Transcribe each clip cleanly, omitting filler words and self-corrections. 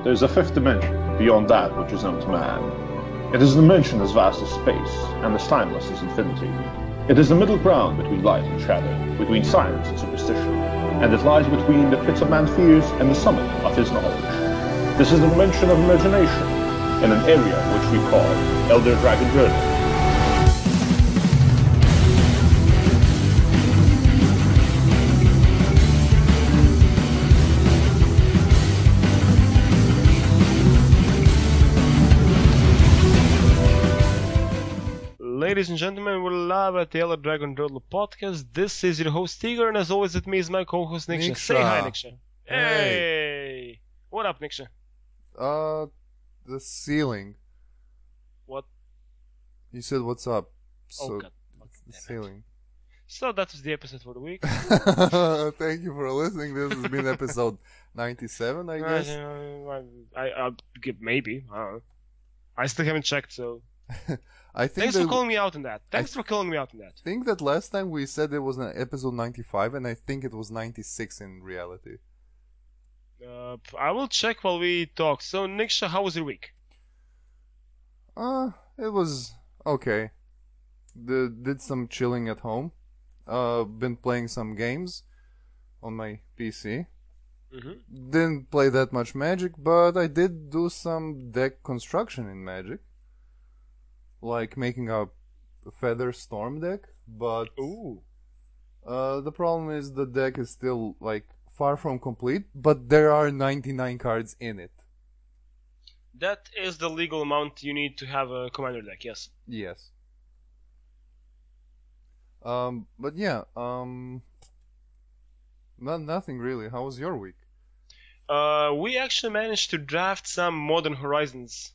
there is a fifth dimension beyond that which is known to man. It is a dimension as vast as space and as timeless as infinity. It is the middle ground between light and shadow, between science and superstition, and it lies between the pits of man's fears and the summit of his knowledge. This is the dimension of imagination, in an area which we call Elder Dragon Journey. Ladies and gentlemen, we're live at the Elder Dragon Journal podcast. This is your host Tiger, and as always with me is my co-host Niksha. Say hi, Niksha. Hey! What up, Niksha? The ceiling. What? You said what's up. Oh So god. the ceiling. So that was the episode for the week. Thank you for listening. This has been episode 97, I guess. I'll give maybe. I don't know. I still haven't checked, so... I think Thanks for calling me out on that. Thanks for calling me out on that. I think that last time we said it was an episode 95, and I think it was 96 in reality. I will check while we talk. So, Niksha, how was your week? It was okay. Did some chilling at home. Been playing some games on my PC. Mm-hmm. Didn't play that much Magic, but I did do some deck construction in Magic. Like making a Feather Storm deck, but Ooh. the problem is the deck is still like far from complete, but there are 99 cards in it. That is the legal amount you need to have a commander deck, yes. Yes. But yeah, nothing really. How was your week? We actually managed to draft some Modern Horizons.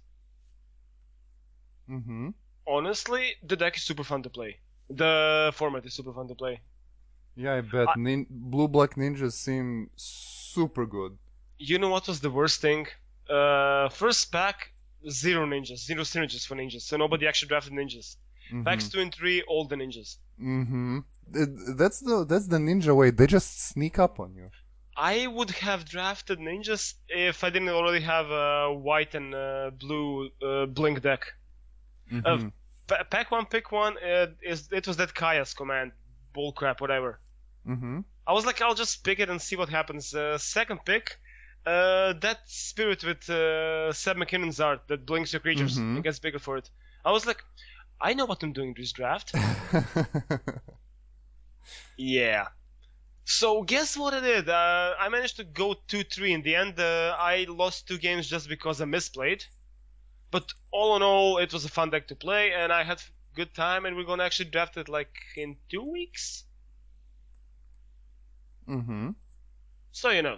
Mm-hmm. Honestly, the deck is super fun to play. The format is super fun to play. Yeah, I bet. Blue-Black Ninjas seem super good. You know what was the worst thing? First pack, zero synergies for ninjas, so nobody actually drafted ninjas. Mm-hmm. Packs 2 and 3, all the ninjas. Mm-hmm. That's the ninja way. They just sneak up on you. I would have drafted ninjas if I didn't already have a white and blue blink deck. Mm-hmm. Pack 1, pick 1, it was that Kaya's command, bullcrap, whatever. Mm-hmm. I was like, I'll just pick it and see what happens. Second pick, that spirit with Seb McKinnon's art that blinks your creatures and gets bigger for it. I was like, I know what I'm doing this draft. Yeah. So guess what I did? I managed to go 2-3 in the end. I lost 2 games just because I misplayed. But all in all, it was a fun deck to play, and I had good time, and we're gonna actually draft it like in 2 weeks. Mm-hmm. So you know.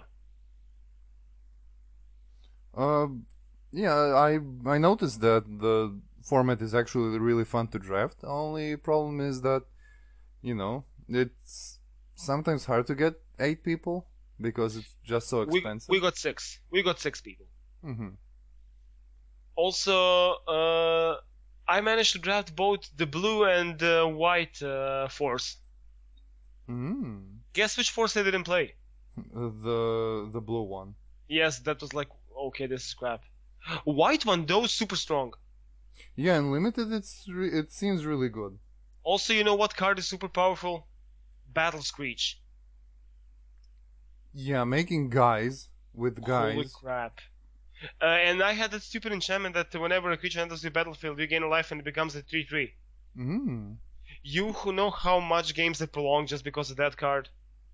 Yeah, I noticed that the format is actually really fun to draft. The only problem is that, you know, it's sometimes hard to get 8 people because it's just so expensive. We got 6. We got 6 people. Mm-hmm. Also, I managed to draft both the blue and the white force. Mm. Guess which force I didn't play? The blue one. Yes, that was like, okay, this is crap. White one though, super strong. Yeah, in limited it seems really good. Also, you know what card is super powerful? Battle Screech. Yeah, making guys with guys. Holy crap. And I had that stupid enchantment that whenever a creature enters the battlefield, you gain a life and it becomes a 3-3. Mm. You who know how much games I prolonged just because of that card.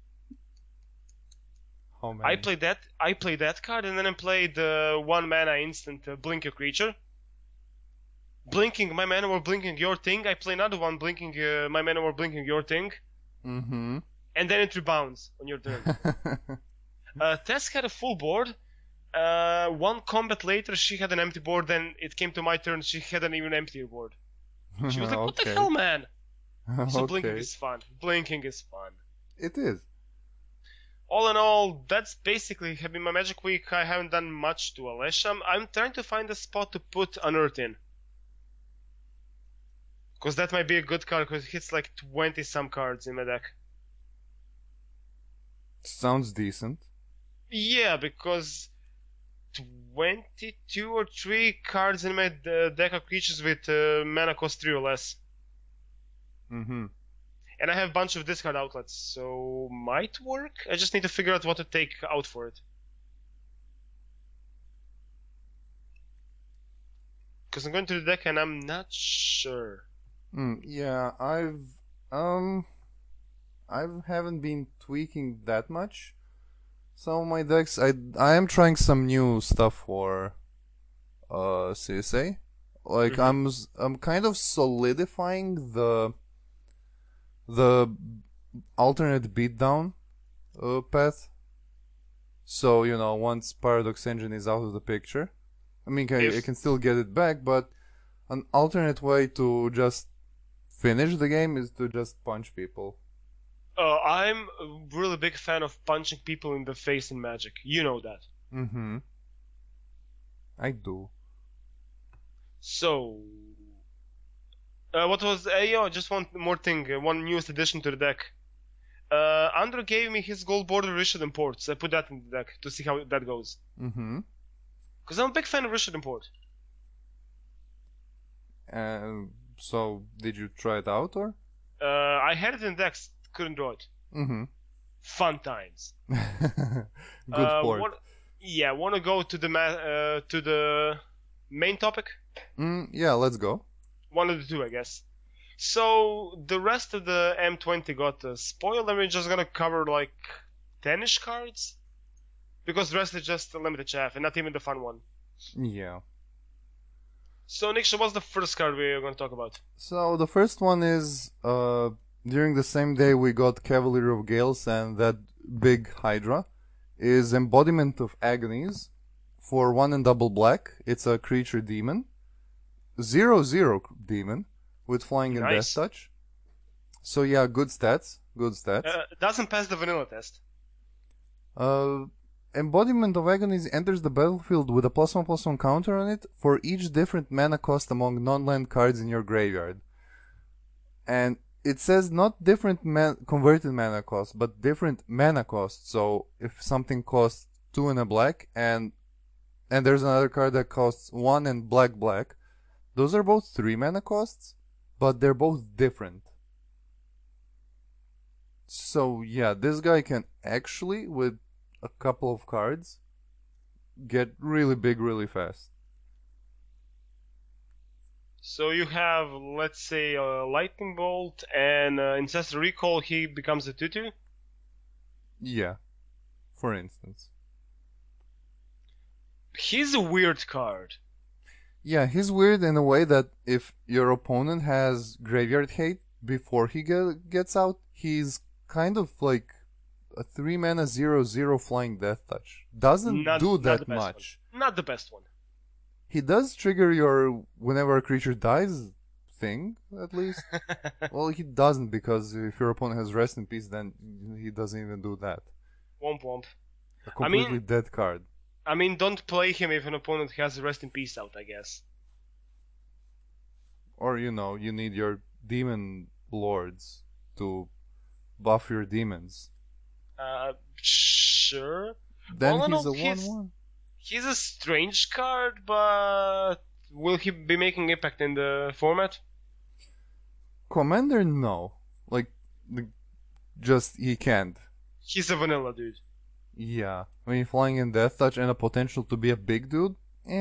How many? I played that card, and then I played the 1 mana instant blink your creature. Blinking my mana or blinking your thing. I play another one blinking my mana or blinking your thing. Mm-hmm. And then it rebounds on your turn. Tess had a full board. 1 combat later, she had an empty board. Then it came to my turn. She had an even emptier board. She was like, "What the hell, man?" So blinking is fun. Blinking is fun. It is. All in all, that's basically have been my Magic week. I haven't done much to Alesha. I'm trying to find a spot to put Unearth in. Because that might be a good card, because it hits like 20 some cards in my deck. Sounds decent. Yeah, because 22 or 3 cards in my deck of creatures with mana cost 3 or less. Mm-hmm. And I have a bunch of discard outlets, so might work. I just need to figure out what to take out for it. Because I'm going to the deck and I'm not sure. Yeah, I haven't been tweaking that much. Some of my decks, I am trying some new stuff for CSA. Like I'm kind of solidifying the alternate beatdown path. So once Paradox Engine is out of the picture, I mean I can still get it back, but an alternate way to just finish the game is to just punch people. I'm a really big fan of punching people in the face in Magic. You know that. Mm-hmm. I do. So, what was... just one more thing. One newest addition to the deck. Andrew gave me his gold border Richard Import, so I put that in the deck to see how that goes. Mm-hmm. Because I'm a big fan of Richard Import. So, did you try it out, or? I had it in decks, couldn't draw it. Mm-hmm. Fun times. Good port. Want to go to the main topic? Yeah, let's go. One of the two, I guess. So, the rest of the M20 got spoiled, and we're just gonna cover like 10-ish cards? Because the rest is just a limited chaff, and not even the fun one. Yeah. So, Niksha, what's the first card we're gonna talk about? So, the first one is, during the same day we got Cavalier of Gales, and that big Hydra is Embodiment of Agonies for 1 and double black. It's a creature demon. 0/0 demon with flying and death touch. So yeah, good stats. Doesn't pass the vanilla test. Embodiment of Agonies enters the battlefield with a +1/+1 counter on it for each different mana cost among non-land cards in your graveyard. And it says not different converted mana cost, but different mana cost. So if something costs 2 and a black, and there's another card that costs 1 and black, those are both 3 mana costs, but they're both different. So yeah, this guy can actually, with a couple of cards, get really big really fast. So you have, let's say, a Lightning Bolt and Ancestral Recall, he becomes a 2/2? Yeah, for instance. He's a weird card. Yeah, he's weird in a way that if your opponent has Graveyard Hate before he gets out, he's kind of like a 3 mana 0/0 flying death touch. Doesn't do that much. Not the best one. He does trigger your whenever a creature dies thing, at least. Well, he doesn't, because if your opponent has Rest in Peace, then he doesn't even do that. Womp womp. A completely dead card. I mean, don't play him if an opponent has Rest in Peace out, I guess. Or, you need your Demon Lords to buff your demons. Sure. Then he's a 1/1. He's a strange card, but will he be making impact in the format? Commander, no. Just he can't. He's a vanilla dude. Yeah. I mean, flying in death touch and a potential to be a big dude?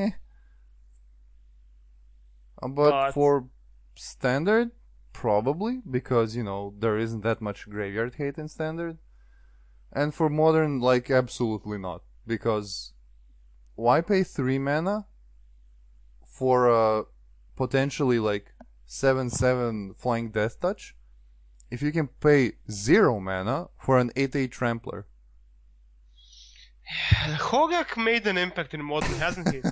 But for standard, probably, because, there isn't that much graveyard hate in standard. And for modern, absolutely not. Because why pay 3 mana for a potentially 7/7 flying death touch if you can pay 0 mana for an 8/8 trampler? Hogak made an impact in modern, hasn't he?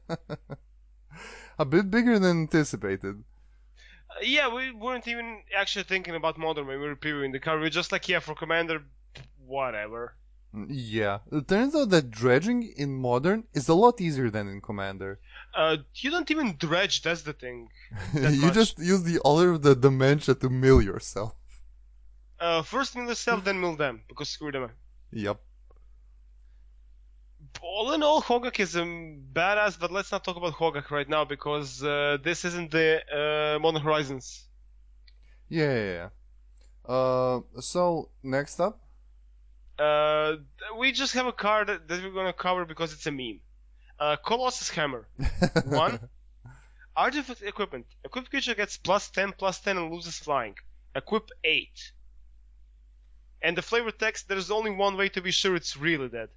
A bit bigger than anticipated. Yeah, we weren't even actually thinking about modern when we were previewing the card. We were just for commander, whatever. Yeah, it turns out that dredging in modern is a lot easier than in commander. You don't even dredge, that's the thing. You just use the Altar of the Dementia to mill yourself. First mill yourself, then mill them, because screw them. Yep. All in all, Hogak is a badass, but let's not talk about Hogak right now because this isn't the Modern Horizons. Yeah. So next up. We just have a card that we're gonna cover because it's a meme. Colossus Hammer. 1. Artifact equipment. Equipped creature gets +10/+10 and loses flying. Equip 8. And the flavor text, there's only one way to be sure it's really dead.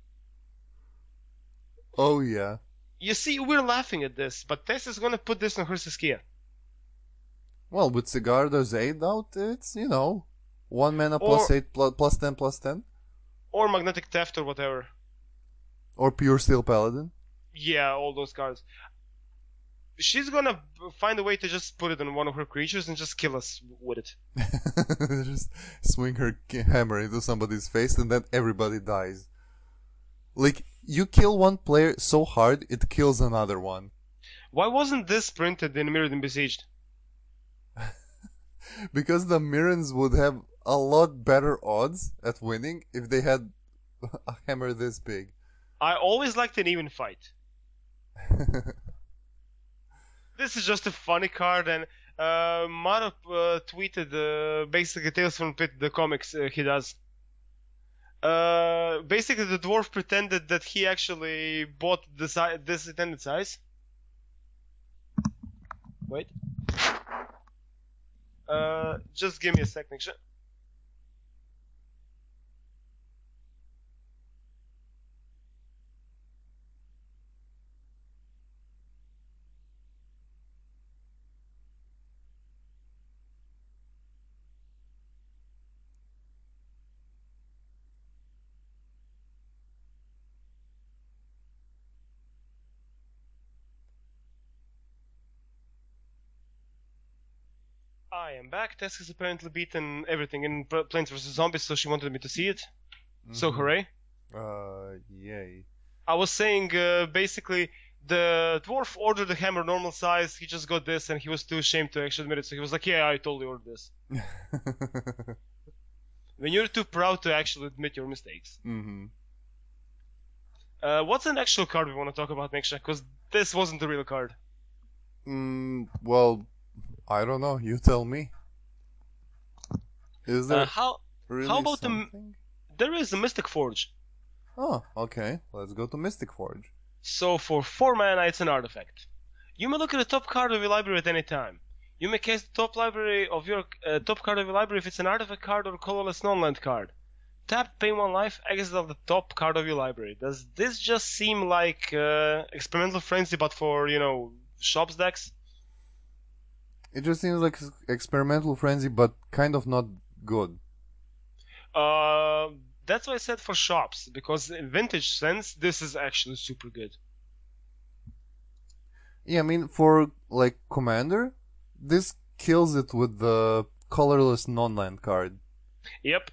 Oh yeah. You see, we're laughing at this, but Tess is gonna put this on her Saskia. Well, with Sigarda's 8 out, it's, 1 mana Or- +8 +10/+10. Or Magnetic Theft or whatever. Or Pure Steel Paladin. Yeah, all those cards. She's gonna find a way to just put it on one of her creatures and just kill us with it. Just swing her hammer into somebody's face and then everybody dies. Like, you kill one player so hard, it kills another one. Why wasn't this printed in Mirrodin Besieged? Because the Mirrans would have a lot better odds at winning if they had a hammer this big. I always liked an even fight. This is just a funny card, and Mara tweeted basically Tales from Pit, the comics he does. Basically, the dwarf pretended that he actually bought this intended size. Wait. Just give me a sec, Niksha. I am back. Tess has apparently beaten everything in Plants vs. Zombies, so she wanted me to see it. So hooray. Yay. I was saying, basically, the dwarf ordered the hammer normal size, he just got this, and he was too ashamed to actually admit it, so he was like, yeah, I totally ordered this. When you're too proud to actually admit your mistakes. Mm-hmm. What's an actual card we want to talk about, Niksha? Because this wasn't the real card. Well, I don't know. You tell me. Is there really how about something? There is a Mystic Forge. Oh, okay. Let's go to Mystic Forge. So for 4 mana, it's an artifact. You may look at the top card of your library at any time. You may cast the top library of your top card of your library if it's an artifact card or a colorless non-land card. Tap, pay 1 life, exile the top card of your library. Does this just seem like Experimental Frenzy, but for shops decks? It just seems like Experimental Frenzy, but kind of not good. That's why I said for shops, because in vintage sense, this is actually super good. Yeah, I mean, for, like, Commander, this kills it with the colorless non-land card. Yep.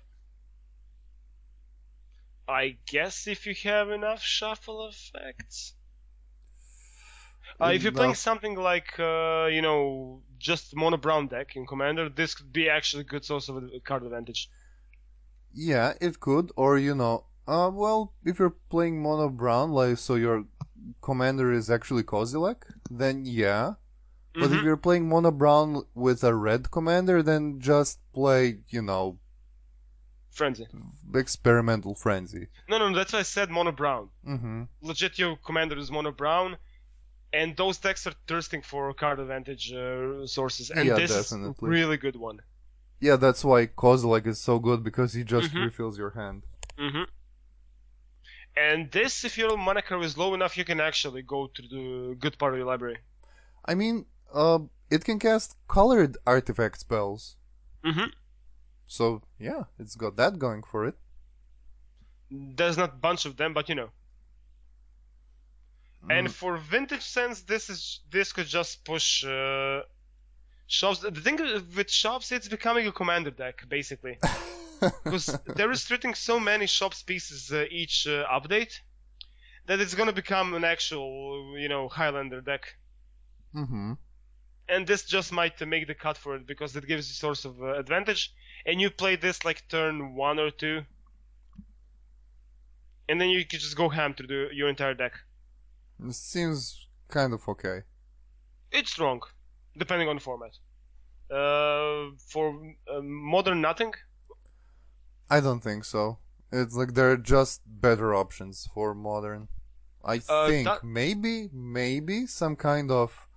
I guess if you have enough shuffle effects. If you're playing something like, just mono brown deck in Commander, this could be actually a good source of card advantage. Yeah, it could, or well, if you're playing mono brown, like, so your commander is actually Kozilek, then yeah. But if you're playing mono brown with a red commander, then just play, Frenzy. Experimental Frenzy. No, that's why I said mono brown. Mm-hmm. Legit, your commander is mono brown, and those decks are thirsting for card advantage sources, and Yeah, this definitely. is a really good one. Yeah, that's why Kozilek is so good, because he just refills your hand. Mm-hmm. And this, if your mana curve is low enough, you can actually go to the good part of your library. I mean, it can cast colored artifact spells. Mm-hmm. So, yeah, it's got that going for it. There's not a bunch of them, but And for vintage sense, this could just push shops. The thing with shops, it's becoming a commander deck, basically. Because they're restricting so many shops pieces each update that it's gonna become an actual, Highlander deck. Mm-hmm. And this just might make the cut for it because it gives you source of advantage. And you play this like turn 1 or 2. and then you can just go ham through your entire deck. It seems kind of okay. It's strong, depending on the format. For modern, nothing. I don't think so. It's like there are just better options for modern. I think that- maybe some kind of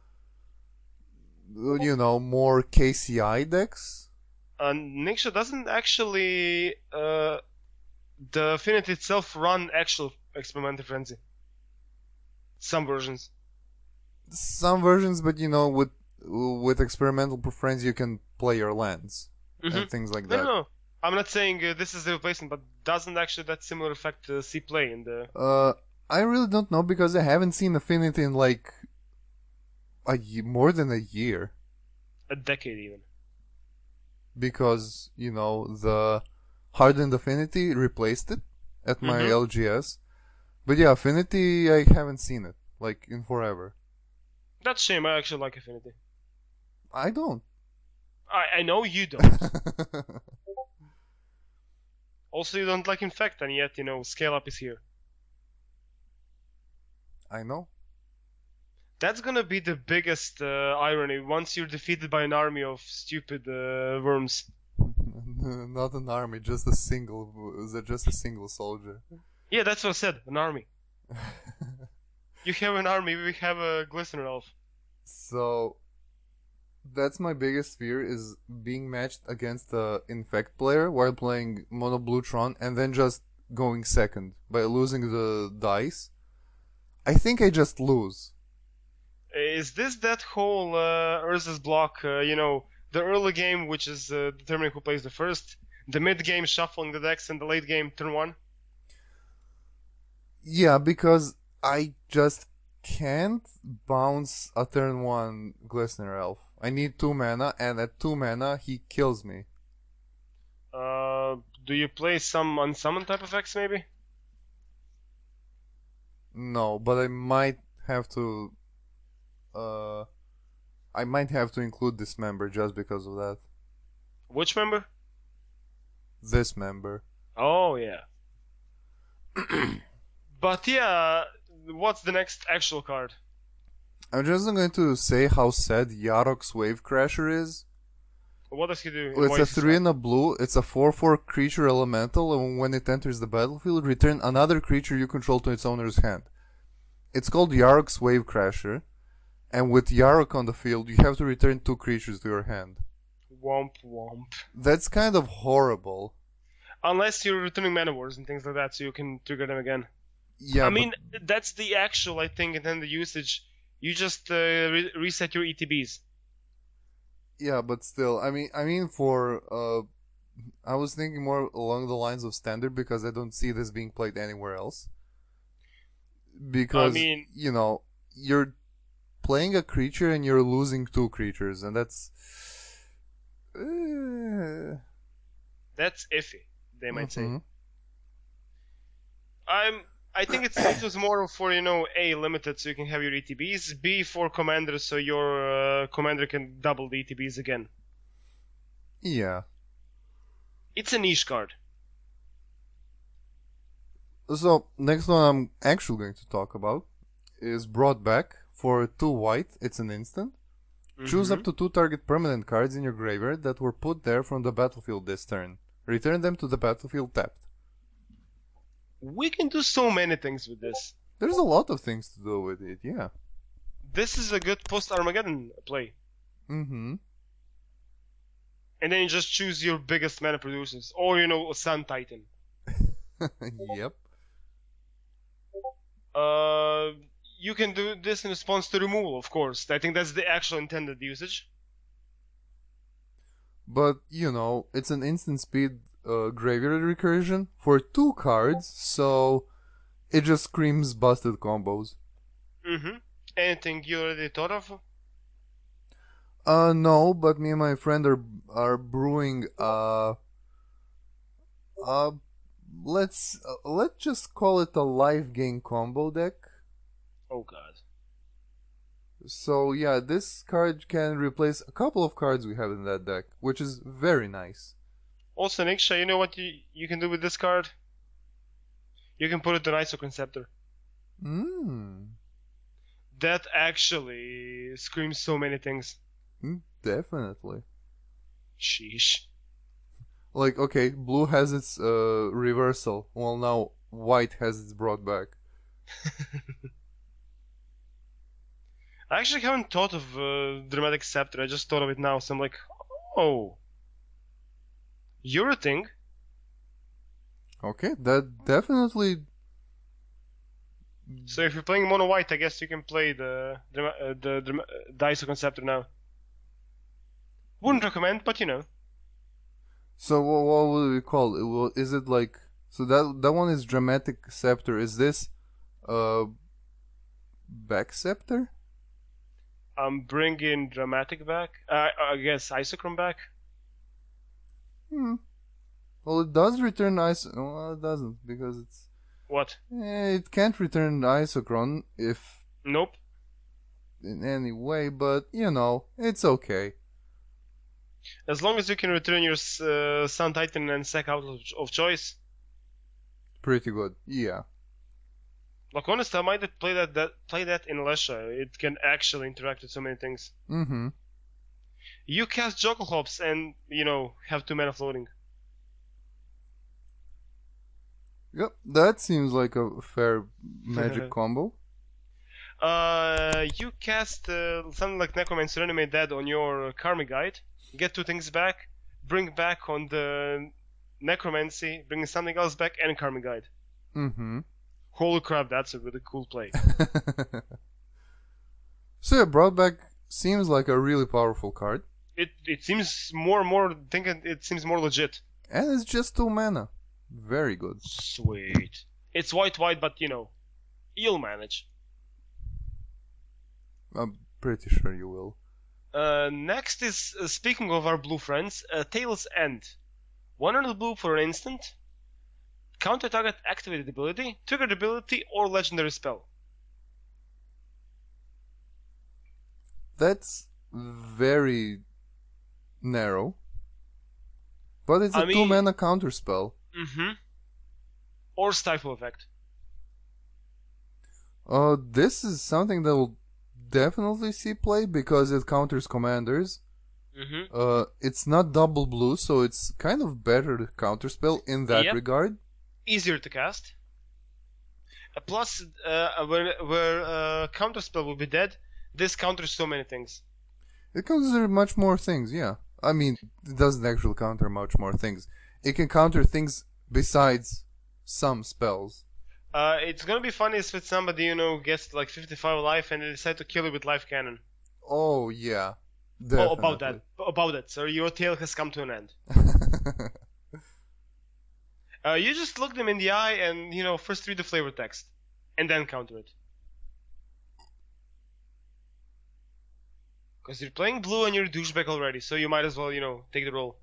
more KCI decks. Nixia doesn't actually the Affinity itself run actual Experimental Frenzy. Some versions. Some versions, but with Experimental Frenzy you can play your lands and things like that. No. I'm not saying this is the replacement, but doesn't actually that similar effect see play in the... I really don't know because I haven't seen Affinity in like more than a year. A decade even. Because, the Hardened Affinity replaced it at my LGS. But yeah, Affinity, I haven't seen it, like, in forever. That's a shame, I actually like Affinity. I don't. I know you don't. Also, you don't like Infect, and yet, Scale Up is here. I know. That's gonna be the biggest irony once you're defeated by an army of stupid worms. Not an army, just a single soldier. Yeah, that's what I said, an army. You have an army, we have a Glistener Elf. So, that's my biggest fear, is being matched against a Infect player while playing Mono Blue Tron and then just going second by losing the dice. I think I just lose. Is this that whole Urza's block, the early game which is determining who plays the first, the mid game shuffling the decks, and the late game turn 1? Yeah, because I just can't bounce a turn 1 Glistener Elf. I need 2 mana, and at 2 mana he kills me. Do you play some unsummon type effects maybe? No, but I might have to include this member just because of that. Which member? This member. Oh, yeah. But yeah, what's the next actual card? I'm just going to say how sad Yarok's Wavecrasher is. What does he do? It's a 3 and a blue, it's a 4/4 creature elemental, and when it enters the battlefield, return another creature you control to its owner's hand. It's called Yarok's Wavecrasher, and with Yarok on the field, you have to return 2 creatures to your hand. Womp womp. That's kind of horrible. Unless you're returning Mana Wars and things like that, so you can trigger them again. Yeah, I mean, that's the actual, I think, intended usage. You just reset your ETBs. Yeah, but still, I mean, I was thinking more along the lines of standard because I don't see this being played anywhere else. Because, you're playing a creature and you're losing 2 creatures, and that's... That's iffy, they might say. I think it was more for, A, limited so you can have your ETBs, B, for commander so your commander can double the ETBs again. Yeah. It's a niche card. So, next one I'm actually going to talk about is Brought Back. For 2 white, it's an instant. Choose up to 2 target permanent cards in your graveyard that were put there from the battlefield this turn. Return them to the battlefield tapped. We can do so many things with this. There's a lot of things to do with it, yeah. This is a good post-Armageddon play. Mm-hmm. And then you just choose your biggest mana producers. Or, a Sun Titan. Yep. You can do this in response to removal, of course. I think that's the actual intended usage. But, it's an instant speed graveyard recursion for 2 cards, so it just screams busted combos. Mm-hmm. Anything you already thought of? No, but me and my friend are brewing let's just call it a life gain combo deck. Oh god. So yeah, this card can replace a couple of cards we have in that deck, which is very nice. Also, Niksha, you know what you can do with this card? You can put it on Isoconceptor. That actually screams so many things. Definitely. Sheesh. Like, okay, blue has its reversal, while now white has its brought back. I actually haven't thought of Dramatic Scepter. I just thought of it now, so I'm like, oh, you're a thing. Okay, that definitely. So if you're playing mono white, I guess you can play the Isoconceptor now. Wouldn't recommend, but you know. So what would we call it? Well, is it like, so that one is Dramatic Scepter? Is this back scepter? I'm bringing Dramatic back. I guess Isochron back. Well, it does return well, it doesn't, because it's. What? It can't return Isochron if Nope. in any way, but you know, it's okay. As long as you can return your Sun Titan and Sec out of choice. Pretty good, yeah. Like honestly, I might play that in Lesha. It can actually interact with so many things. Mm-hmm. You cast Joggle Hops and have 2 mana floating. Yep, that seems like a fair magic combo. You cast something like Necromancer Reanimate Dead on your Karmic Guide, get 2 things back, bring back on the Necromancy, bring something else back, and Karmic Guide. Mm-hmm. Holy crap, that's a really cool play. So yeah, brought back seems like a really powerful card. It seems more and more thinking it seems more legit. And it's just 2 mana. Very good. Sweet. It's white, but you'll manage. I'm pretty sure you will. Next is, speaking of our blue friends, Tail's End. 100 blue for an instant. Counter target activated ability, triggered ability, or legendary spell. That's very narrow. But it's a 2 mana counter spell. Mm-hmm. Or Stifle Effect. This is something that will definitely see play because it counters commanders. Mm-hmm. It's not double blue, so it's kind of better counter spell in that regard. Easier to cast. Plus, where counter spell will be dead, this counters so many things. It counters much more things, yeah. I mean, it doesn't actually counter much more things. It can counter things besides some spells. It's gonna be funny if somebody, gets like 55 life and they decide to kill you with life cannon. Oh, yeah. Definitely. About that. So your tale has come to an end. You just look them in the eye and, first read the flavor text. And then counter it. Because you're playing blue and you're a douchebag already, so you might as well, take the role.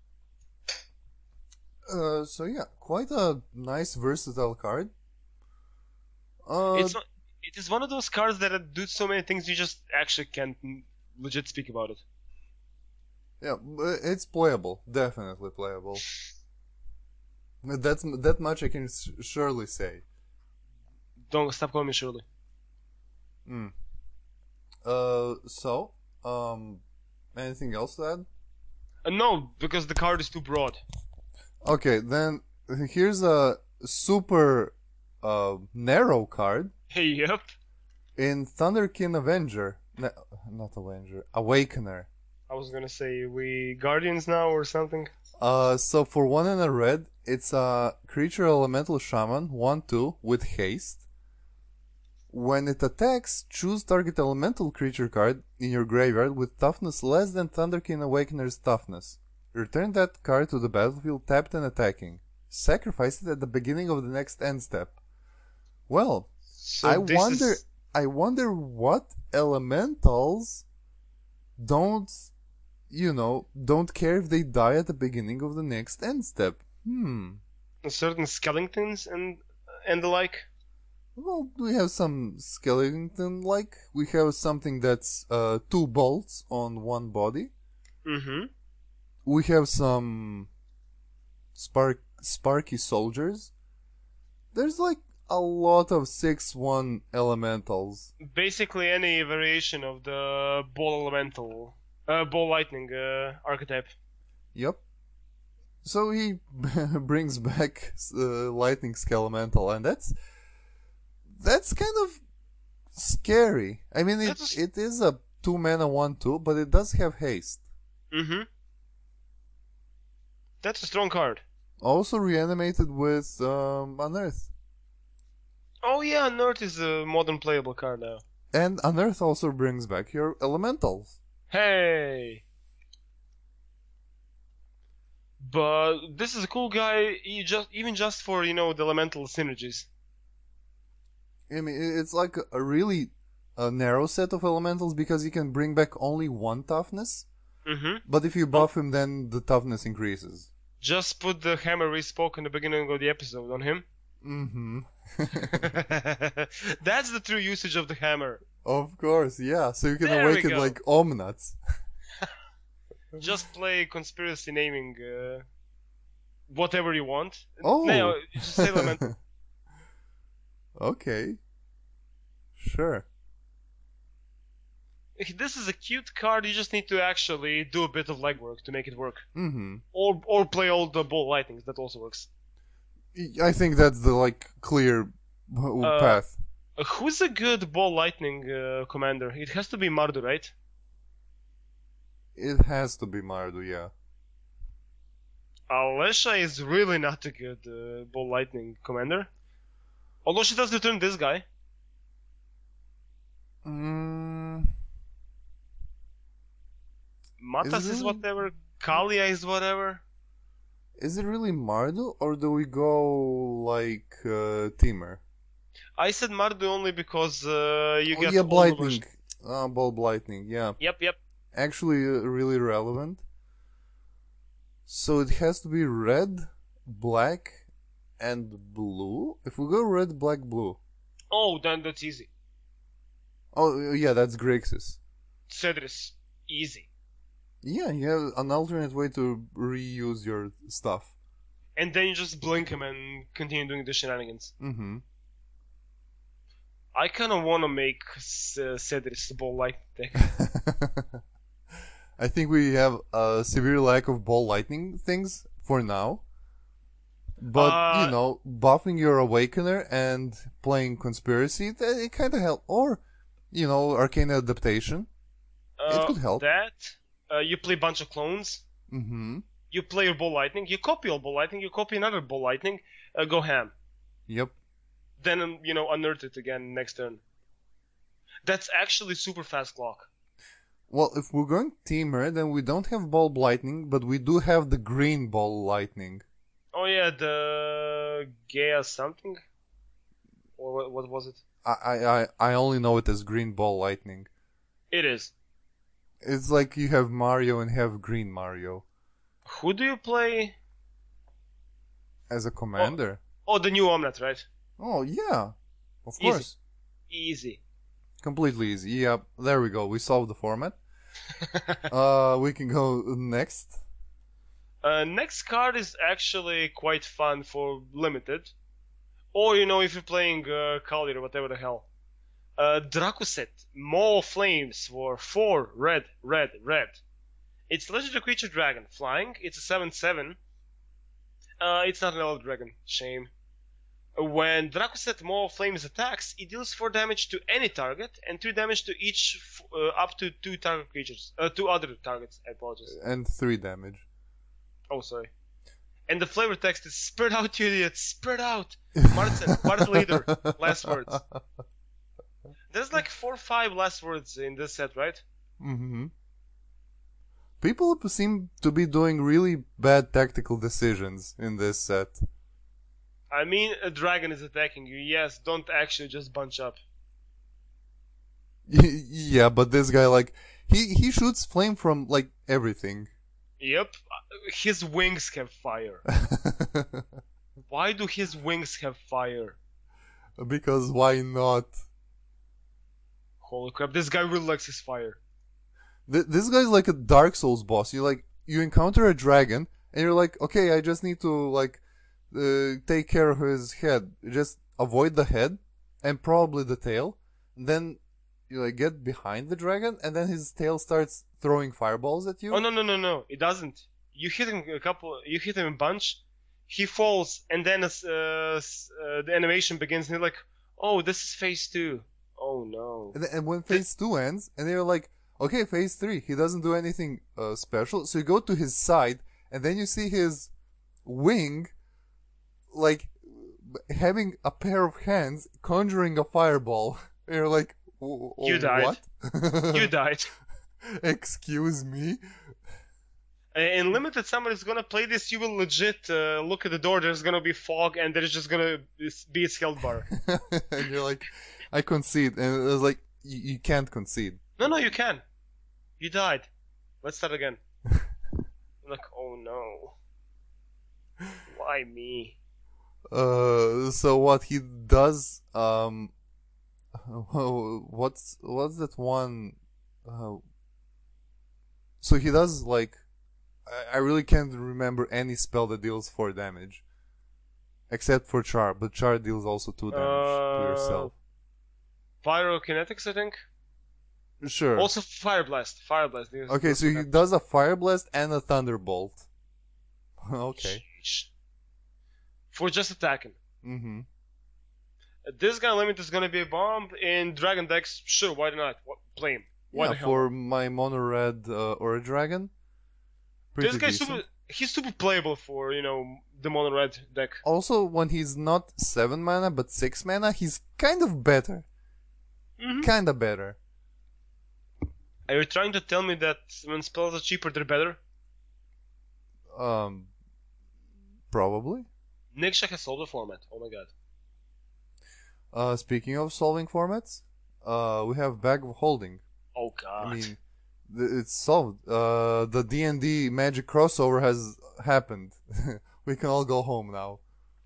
So yeah, quite a nice versatile card. It is one of those cards that do so many things you just actually can't legit speak about it. Yeah, it's playable. Definitely playable. That much I can surely say. Don't stop calling me Shirley. Anything else to add? No, because the card is too broad. Okay, then here's a super narrow card. Yep. In Thunderkin Avenger. Not Avenger. Awakener. I was gonna say, we Guardians now or something? So for 1 and a red, it's a creature elemental shaman, 1/2, with haste. When it attacks, choose target elemental creature card in your graveyard with toughness less than Thunderkin Awakener's toughness. Return that card to the battlefield tapped and attacking. Sacrifice it at the beginning of the next end step. Well, so I wonder what elementals don't care if they die at the beginning of the next end step. Certain skeletons and the like. Well, we have some skeleton-like. We have something that's 2 bolts on 1 body. Mm-hmm. We have some sparky soldiers. there's like a lot of 6/1 elementals. Basically, any variation of the ball elemental, ball lightning archetype. Yep. So he brings back Lightning Skelemental, and that's kind of scary. I mean, it is a 2-mana 1/2, but it does have haste. Mm-hmm. That's a strong card. Also reanimated with Unearth. Oh yeah, Unearth is a modern playable card now. And Unearth also brings back your elementals. Hey! But this is a cool guy, even just for, the elemental synergies. I mean, it's like a really narrow set of elementals because he can bring back only 1 toughness. Mm-hmm. But if you buff him, then the toughness increases. Just put the hammer we spoke in the beginning of the episode on him. Mm-hmm. That's the true usage of the hammer. Of course, yeah. So you can There we awaken go. like Omnuts. Just play conspiracy naming whatever you want. Oh! No, just say elemental. Okay. Sure. This is a cute card, you just need to actually do a bit of legwork to make it work. Mm-hmm. Or play all the ball lightnings, that also works. I think that's the clear path. Who's a good ball lightning commander? It has to be Mardu, right? It has to be Mardu, yeah. Alesha is really not a good ball lightning commander. Although she does return this guy. Matas is whatever. Kalia is whatever. Is it really Mardu, or do we go like Teamer? I said Mardu only because you get yeah, all the Lightning. version- Bulb Lightning, yeah. Yep. Actually, really relevant. So it has to be red, black, and blue? If we go red, black, blue. Oh, then that's easy. Oh, yeah, that's Grixis. Cedris, easy. Yeah, you have an alternate way to reuse your stuff. And then you just blink him and continue doing the shenanigans. Mm-hmm. I kind of want to make Cedris the ball light deck. I think we have a severe lack of ball lightning things for now. But, buffing your Awakener and playing Conspiracy, it kind of help. Or, Arcane Adaptation. It could help. You play a bunch of clones. Mm-hmm. You play your ball lightning. You copy your ball lightning. You copy another ball lightning. Go ham. Yep. Then, unearth it again next turn. That's actually super fast clock. Well, if we're going Teamer, then we don't have Bulb Lightning, but we do have the green Ball Lightning. Oh yeah, the Gaia something? Or what was it? I only know it as green Ball Lightning. It is. It's like you have Mario and have green Mario. Who do you play? As a commander? Oh, the new Omnat, right? Oh, yeah. Of course. Easy. Completely easy. Yep. There we go. We solved the format. We can go next. Next card is actually quite fun for limited. Or, if you're playing Kali or whatever the hell. Dracuset, Maw Flames for 4 red. It's a legendary creature dragon, flying. It's a 7/7. It's not an elf dragon, shame. When Dracuset Maw Flames attacks, it deals 4 damage to any target and 3 damage to each up to 2 target creatures. 2 other targets, I apologize. And 3 damage. Oh, sorry. And the flavor text is spread out, you idiots, spread out. Martin, party leader, last words. There's like 4 or 5 last words in this set, right? Mm-hmm. People seem to be doing really bad tactical decisions in this set. I mean, a dragon is attacking you. Yes, don't actually just bunch up. Yeah, but this guy, he shoots flame from, everything. Yep. His wings have fire. Why do his wings have fire? Because why not? Holy crap, this guy really likes his fire. This guy's like a Dark Souls boss. You encounter a dragon, and you're like, okay, I just need to, take care of his head. Just avoid the head and probably the tail. Then you like get behind the dragon, and then his tail starts throwing fireballs at you. Oh no! It doesn't. You hit him You hit him a bunch. He falls, and then the animation begins, and you're like, "Oh, this is phase 2. Oh no!" And when phase 2 ends, and you're like, "Okay, phase 3. He doesn't do anything special." So you go to his side, and then you see his wing, like having a pair of hands conjuring a fireball. And you're like, You died. What? You died. Excuse me. In limited, somebody's gonna play this. You will legit look at the door. There's gonna be fog, and there's just gonna be its health bar. And you're like, I concede, and it was like, you can't concede. No, you can. You died. Let's start again. I'm like, oh no. Why me? So what he does, what's that one? So he does like, I really can't remember any spell that deals 4 damage, except for Char. But Char deals also 2 damage to yourself. Pyrokinetics, I think. Sure. Also Fire Blast. Okay, so he does a Fire Blast and a Thunderbolt. Okay. Sheesh. For just attacking. Mm-hmm. This guy limit is gonna be a bomb in Dragon decks. Sure, why not? Play him. Why the hell? For my mono red or a dragon. Pretty This guy's decent. he's super playable for the mono red deck. Also, when he's not 7 mana but 6 mana, he's kind of better. Mm-hmm. Kinda better. Are you trying to tell me that when spells are cheaper, they're better? Probably. Niksha has solved the format. Oh my god. Speaking of solving formats, we have Bag of Holding. Oh god. I mean, it's solved. The D&D Magic crossover has happened. We can all go home now.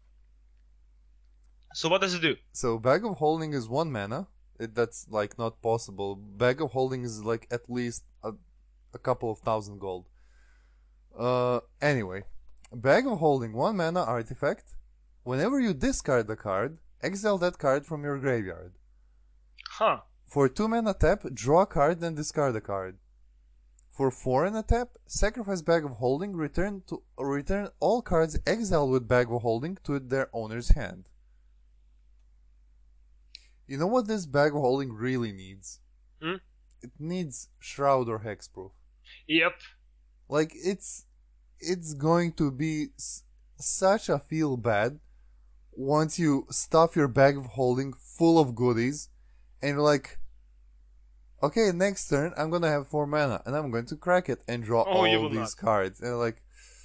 So what does it do? So Bag of Holding is 1 mana. That's like not possible. Bag of Holding is like at least a couple of thousand gold. Anyway, Bag of Holding 1 mana artifact. Whenever you discard a card, exile that card from your graveyard. Huh. For 2 mana tap, draw a card and discard a card. For 4 and a tap, sacrifice Bag of Holding, return all cards exiled with Bag of Holding to their owner's hand. You know what this Bag of Holding really needs? It needs Shroud or Hexproof. Yep. Like, it's going to be such a feel bad once you stuff your Bag of Holding full of goodies and you're like, okay, next turn I'm gonna have 4 mana and I'm going to crack it and draw all these cards. And like,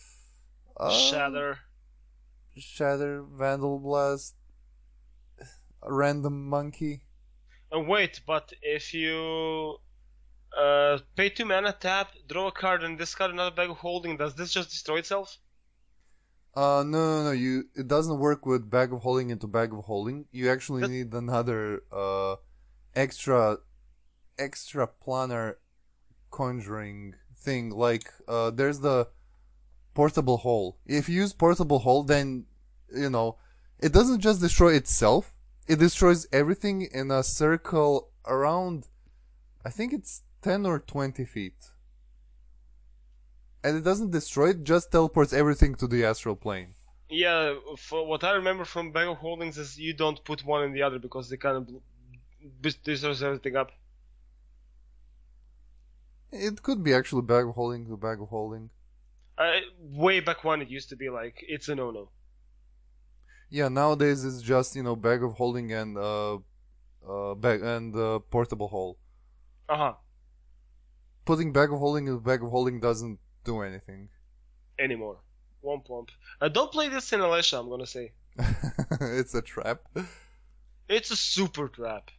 Shatter, Vandal Blast, a Random Monkey. Wait, but if you pay 2 mana, tap, draw a card, and discard another Bag of Holding, does this just destroy itself? No. It doesn't work with Bag of Holding into Bag of Holding. You actually need another extra planar conjuring thing. Like there's the Portable Hole. If you use Portable Hole, then it doesn't just destroy itself. It destroys everything in a circle around, I think it's 10 or 20 feet. And it doesn't destroy it, just teleports everything to the astral plane. Yeah, for what I remember from Bag of Holdings is you don't put one in the other because they kind of destroys everything up. It could be actually Bag of Holding to Bag of Holding. Way back when it used to be like, it's a no-no. Yeah, nowadays it's just, Bag of Holding and Portable Hole. Uh-huh. Putting Bag of Holding in Bag of Holding doesn't do anything. Anymore. Womp womp. Don't play this in Alesha, I'm gonna say. It's a trap. It's a super trap.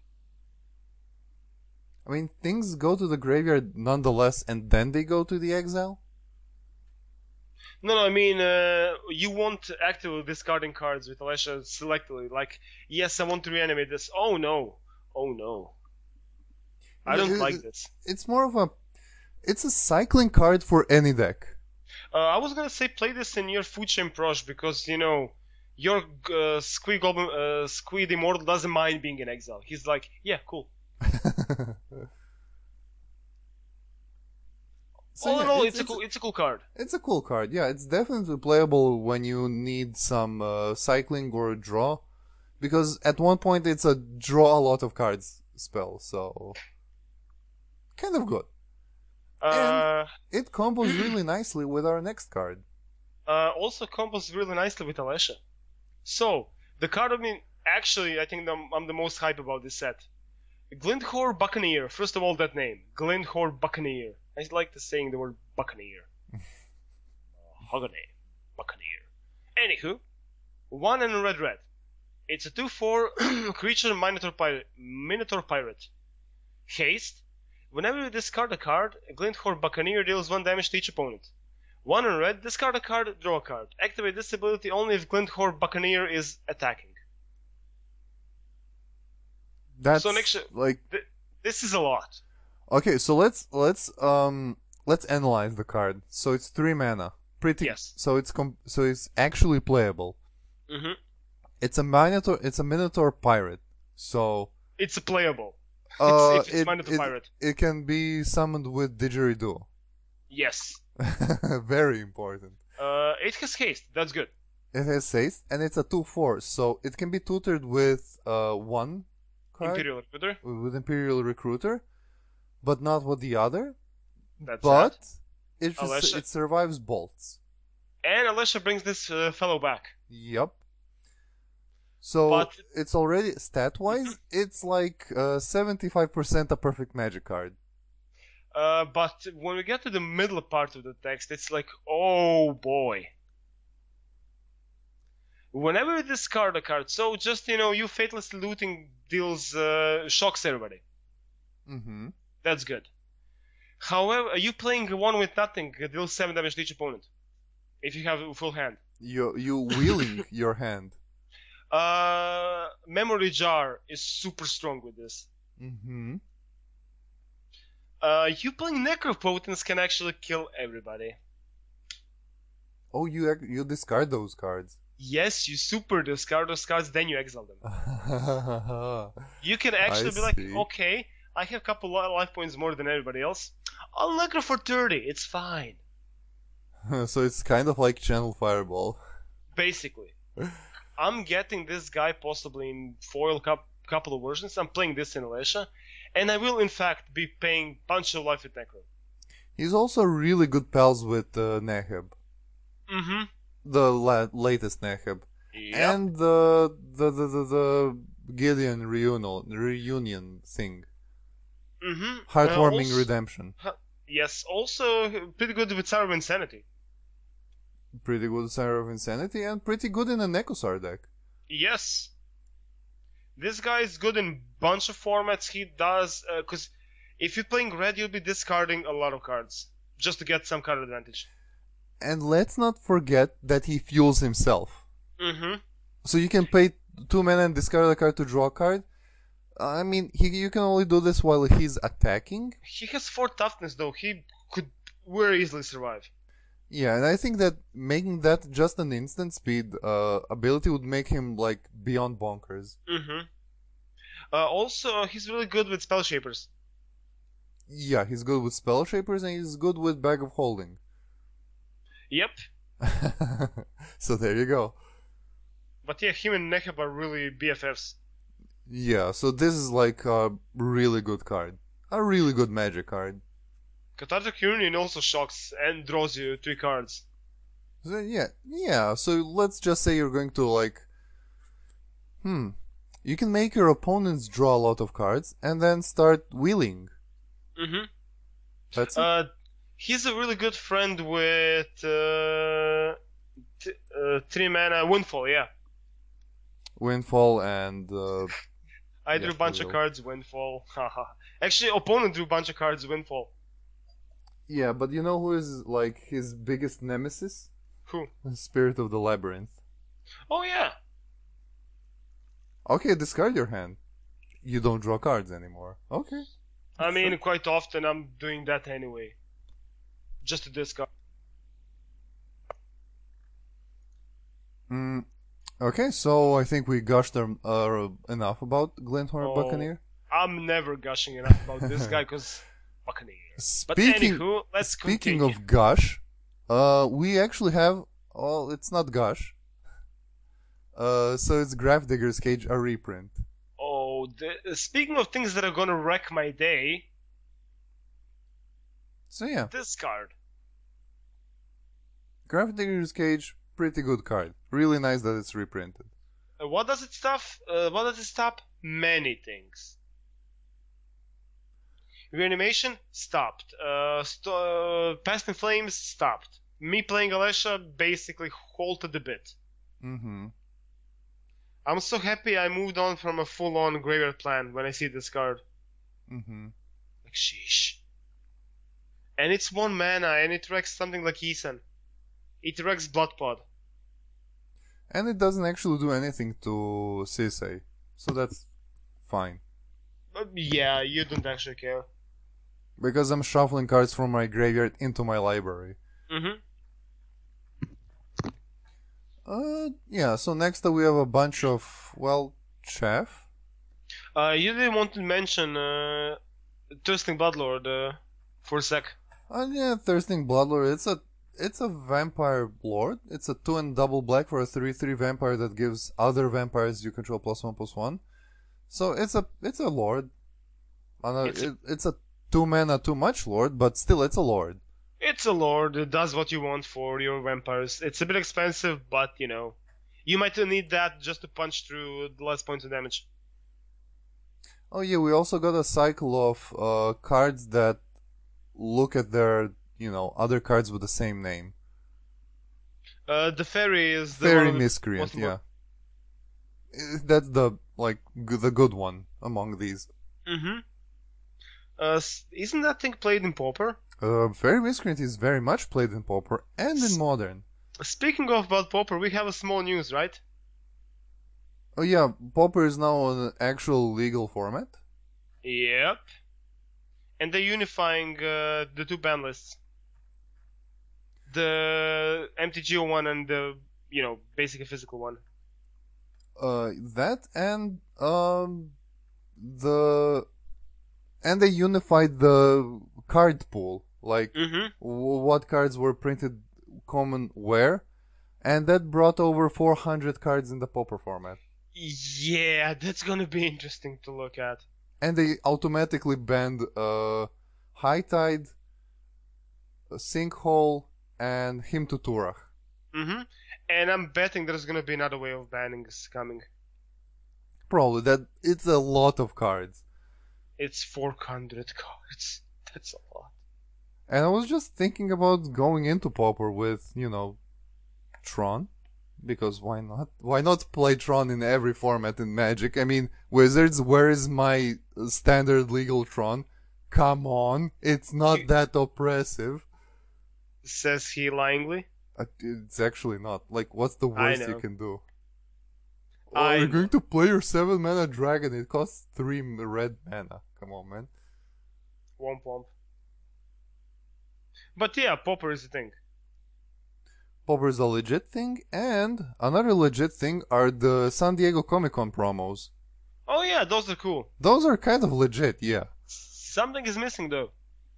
I mean, things go to the graveyard nonetheless, and then they go to the exile? No, I mean, you won't actively discarding cards with Alesha selectively. Like, yes, I want to reanimate this. Oh no. I don't like this. It's more of it's a cycling card for any deck. I was gonna say play this in your Food Chain Prosh because, your Squid Immortal doesn't mind being in exile. He's like, yeah, cool. So, All yeah, in all, it's a cool card. It's a cool card. Yeah, it's definitely playable when you need some cycling or draw, because at one point it's a draw a lot of cards spell. So kind of good. Uh, It combos really nicely with our next card. Also combos really nicely with Alesha. So, the card I think I'm the most hype about this set. Glinthor Buccaneer. First of all, that name. Glinthor Buccaneer. I like the saying the word Buccaneer. Hogane. Buccaneer. Anywho, 1 and red. It's a 2/4 creature Minotaur Pirate. Haste. Whenever you discard a card, Glinthor Buccaneer deals 1 damage to each opponent. 1 and red, discard a card, draw a card. Activate this ability only if Glinthor Buccaneer is attacking. That's So next, this is a lot. Okay, so let's analyze the card. So it's 3 mana. Yes. So it's actually playable. Mm-hmm. It's a Minotaur pirate. So It's playable. It's Minotaur Pirate. It can be summoned with Didgeridoo. Yes. Very important. It has haste. That's good. It has haste, and it's a 2/4, so it can be tutored with 1 card. Imperial Recruiter. With Imperial Recruiter, but not with the other. That's But Alesha. it survives bolts. And Alesha brings this fellow back. Yep. So But- it's already stat-wise, it's like 75% a perfect magic card. But when we get to the middle part of the text, it's like, oh boy. Whenever you discard a card, so just, you faithlessly looting deals, shocks everybody. Mm-hmm. That's good. However, you playing one with nothing deals 7 damage to each opponent. If you have a full hand. You wheeling your hand. Memory Jar is super strong with this. Mm-hmm. You playing Necropotence can actually kill everybody. Oh, you discard those cards. Yes, you super discard those cards, then you exile them. You can actually be like, see. okay, I have a couple life points more than everybody else. I'll Necro for 30, it's fine. So it's kind of like Channel Fireball. Basically. I'm getting this guy possibly in foil couple of versions. I'm playing this in Alesha. And I will, in fact, be paying bunch of life with Necro. He's also really good pals with Neheb. Mm-hmm. The latest Neheb. Yep. And the Gideon reunion thing. Mm-hmm. Heartwarming redemption. Yes, also pretty good with Sour of Insanity. Pretty good Sire of Insanity and pretty good in a Nekosar deck. Yes. This guy is good in bunch of formats. He does, because if you're playing red, you'll be discarding a lot of cards just to get some card advantage. And let's not forget that he fuels himself. Mm-hmm. So you can pay 2 mana and discard a card to draw a card. I mean, you can only do this while he's attacking. He has 4 toughness though. He could very easily survive. Yeah, and I think that making that just an instant speed ability would make him like beyond bonkers. Mm-hmm. Also, he's really good with Spell Shapers. Yeah, he's good with Spell Shapers and he's good with Bag of Holding. Yep. So there you go. But yeah, him and Neheb are really BFFs. Yeah, so this is like a really good card. A really good magic card. Cathartic Union also shocks and draws you 3 cards. So, yeah. So let's just say you're going to like, you can make your opponents draw a lot of cards and then start wheeling. Mm-hmm. That's it. He's a really good friend with 3 mana Windfall. Yeah. Windfall and I drew a bunch of cards Windfall. Haha. Actually, opponent drew a bunch of cards Windfall. yeah, but you know who is like his biggest nemesis? Who? Spirit of the Labyrinth. Oh yeah. Okay, discard your hand. You don't draw cards anymore. Okay. I mean, quite often I'm doing that anyway. Just to discard. Okay, so I think we gushed enough about Glenthorn Oh, Buccaneer. I'm never gushing enough about this guy because Buccaneer. But Speaking anywho, let's speaking continue. of gush, we actually have. Well, it's not gush. So it's Grafdigger's Cage, a reprint. Oh, speaking of things that are gonna wreck my day, So yeah, this card. Grafdigger's Cage, pretty good card. Really nice that it's reprinted. What does it stop? What does it stop? Many things. Reanimation stopped. Past in Flames stopped. Me playing Alesha basically halted a bit. Mm-hmm. I'm so happy I moved on from a full-on graveyard plan when I see this card. Mm-hmm. Like, sheesh. And it's 1 mana, and it wrecks something like Isan. It wrecks Bloodpod. And it doesn't actually do anything to Sisei, so that's fine. Yeah, you don't actually care. Because I'm shuffling cards from my graveyard into my library. Mm-hmm. Yeah, so next we have a bunch of, well, Chef. You didn't want to mention Thirsting Bloodlord for a sec. Yeah, Thirsting Bloodlord, it's a vampire lord. It's a 2 and double black for a 3/3 vampire that gives other vampires you control +1/+1. So it's a lord. It's a 2 mana too much lord, but still it's a lord. It's a lord. It does what you want for your vampires. It's a bit expensive, but you know, you might need that just to punch through the less points of damage. Oh yeah, we also got a cycle of cards that look at their, other cards with the same name. The fairy is the Fairy one of the Miscreant, most yeah. That's the good one among these. Mm-hmm. Isn't that thing played in Pauper? Fairy Miscreant is very much played in Pauper and in Modern. Speaking of about Pauper, we have a small news, right? Oh yeah, Pauper is now an actual legal format. Yep. And they're unifying the 2 ban lists. The MTGO one and the, basic and physical one. That and they unified the card pool, like what cards were printed common where, and that brought over 400 cards in the Pauper format. Yeah, that's gonna be interesting to look at. And they automatically banned High Tide, Sinkhole, and Hymn to Turach. Mm-hmm. And I'm betting there's gonna be another way of banning coming. Probably. That it's a lot of cards. It's 400 cards. That's a lot. And I was just thinking about going into Pauper with, Tron. Because why not? Why not play Tron in every format in Magic? I mean, Wizards, where is my standard legal Tron? Come on, it's not that oppressive. Says he lyingly. It's actually not. Like, what's the worst you know. can do? I You're know. going to play your 7 mana dragon. It costs 3 red mana. Come on, man. Womp womp. But yeah, Pauper is the thing. Pauper is a legit thing, and another legit thing are the San Diego Comic-Con promos. Oh yeah, those are cool. Those are kind of legit, yeah. Something is missing though.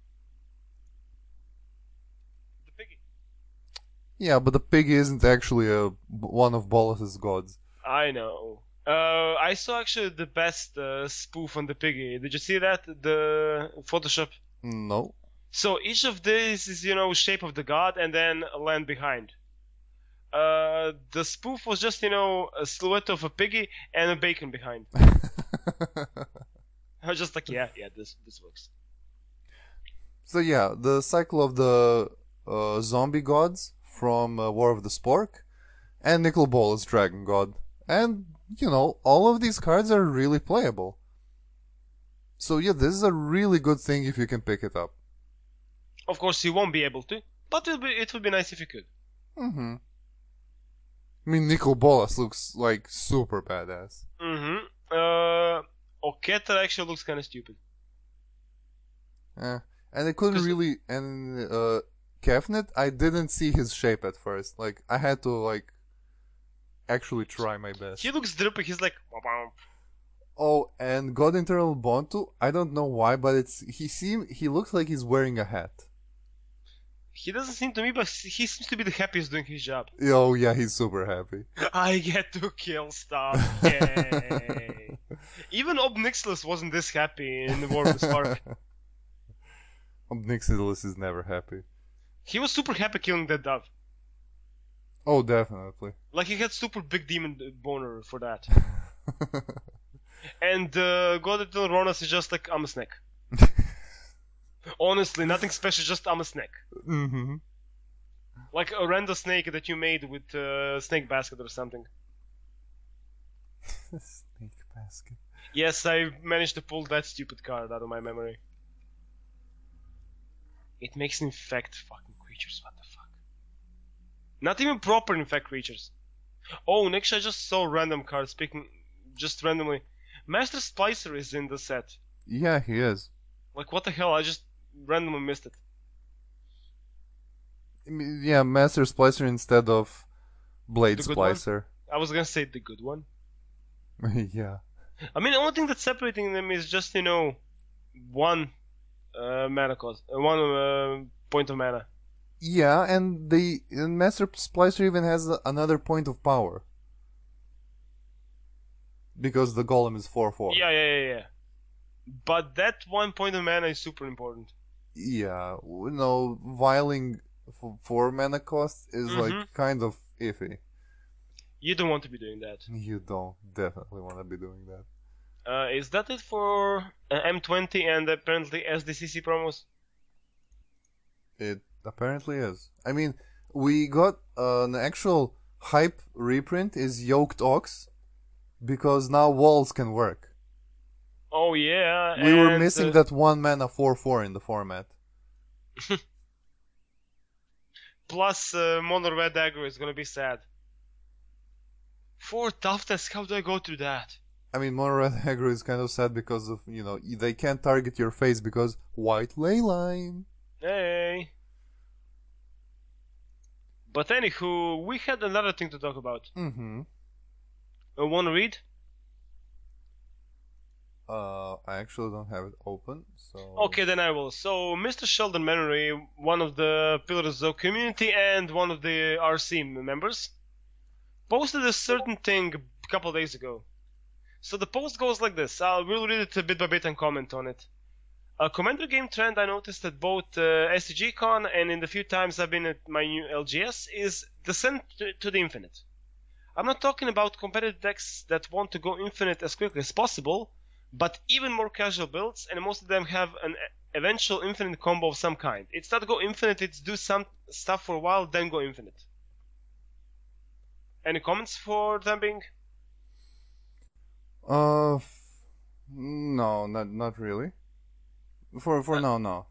The piggy. Yeah, but the piggy isn't actually one of Bolas's gods. I know. I saw actually the best spoof on the piggy. Did you see that? The Photoshop? No. So each of these is, shape of the god and then a land behind. The spoof was just, a silhouette of a piggy and a bacon behind. I was just like, yeah, this works. So yeah, the cycle of the zombie gods from War of the Spork, and Nicol Bolas Dragon God. And, all of these cards are really playable. So yeah, this is a really good thing if you can pick it up. Of course, you won't be able to, but it would be nice if you could. Mm-hmm. I mean, Nicol Bolas looks like super badass. Mm-hmm. Oketa actually looks kind of stupid. Yeah. And I couldn't really... And Kefnet, I didn't see his shape at first. Like, I had to, actually try my best. He looks drippy. He's like, "Wah-wah." Oh, and God Internal Bond too. I don't know why, but he looks like he's wearing a hat. He doesn't seem to me, but he seems to be the happiest doing his job. Oh yeah, he's super happy. I get to kill stuff. Yay. Even Ob Nixilis wasn't this happy in the War of the Spark. Nixilis is never happy. He was super happy killing that dove. Oh, definitely. Like he had super big demon boner for that. And Godetun Ronas is just like, I'm a snake. Honestly, nothing special, just I'm a snake. Mm-hmm. Like a random snake that you made with Snake Basket or something. Snake Basket. Yes, I managed to pull that stupid card out of my memory. It makes infect fucking creatures, what the fuck? Not even proper infect creatures. Oh, next I just saw random cards speaking just randomly. Master Splicer is in the set. Yeah, he is. Like what the hell, I just randomly missed it. Yeah, Master Splicer instead of Blade The good one? Splicer. I was gonna say the good one. Yeah. I mean, the only thing that's separating them is just, one mana cost, one point of mana. Yeah, and Master Splicer even has another point of power. Because the golem is 4/4. Yeah. But that 1 point of mana is super important. Yeah, no, viling 4 mana cost is like kind of iffy. You don't want to be doing that. You don't definitely want to be doing that. Is that it for M20 and apparently SDCC promos? It apparently is. I mean, we got an actual hype reprint is Yoked Ox, because now walls can work. Oh yeah. We were missing that 1 mana 4/4 in the format. Plus, Mono Red Aggro is gonna be sad. 4 toughness, how do I go through that? I mean, Mono Red Aggro is kind of sad because of, they can't target your face because white leyline. Hey. But anywho, we had another thing to talk about. Mm-hmm. Wanna read? I actually don't have it open, so... Okay, then I will. So, Mr. Sheldon Menery, one of the Pillars of Community and one of the RC members, posted a certain thing a couple days ago. So the post goes like this. We'll read it bit by bit and comment on it. A Commander game trend I noticed at both SCGCon and in the few times I've been at my new LGS is Descent to the Infinite. I'm not talking about competitive decks that want to go infinite as quickly as possible, but even more casual builds, and most of them have an eventual infinite combo of some kind. It's not go infinite, it's do some stuff for a while, then go infinite. Any comments for the time being? No, not really. For now, no.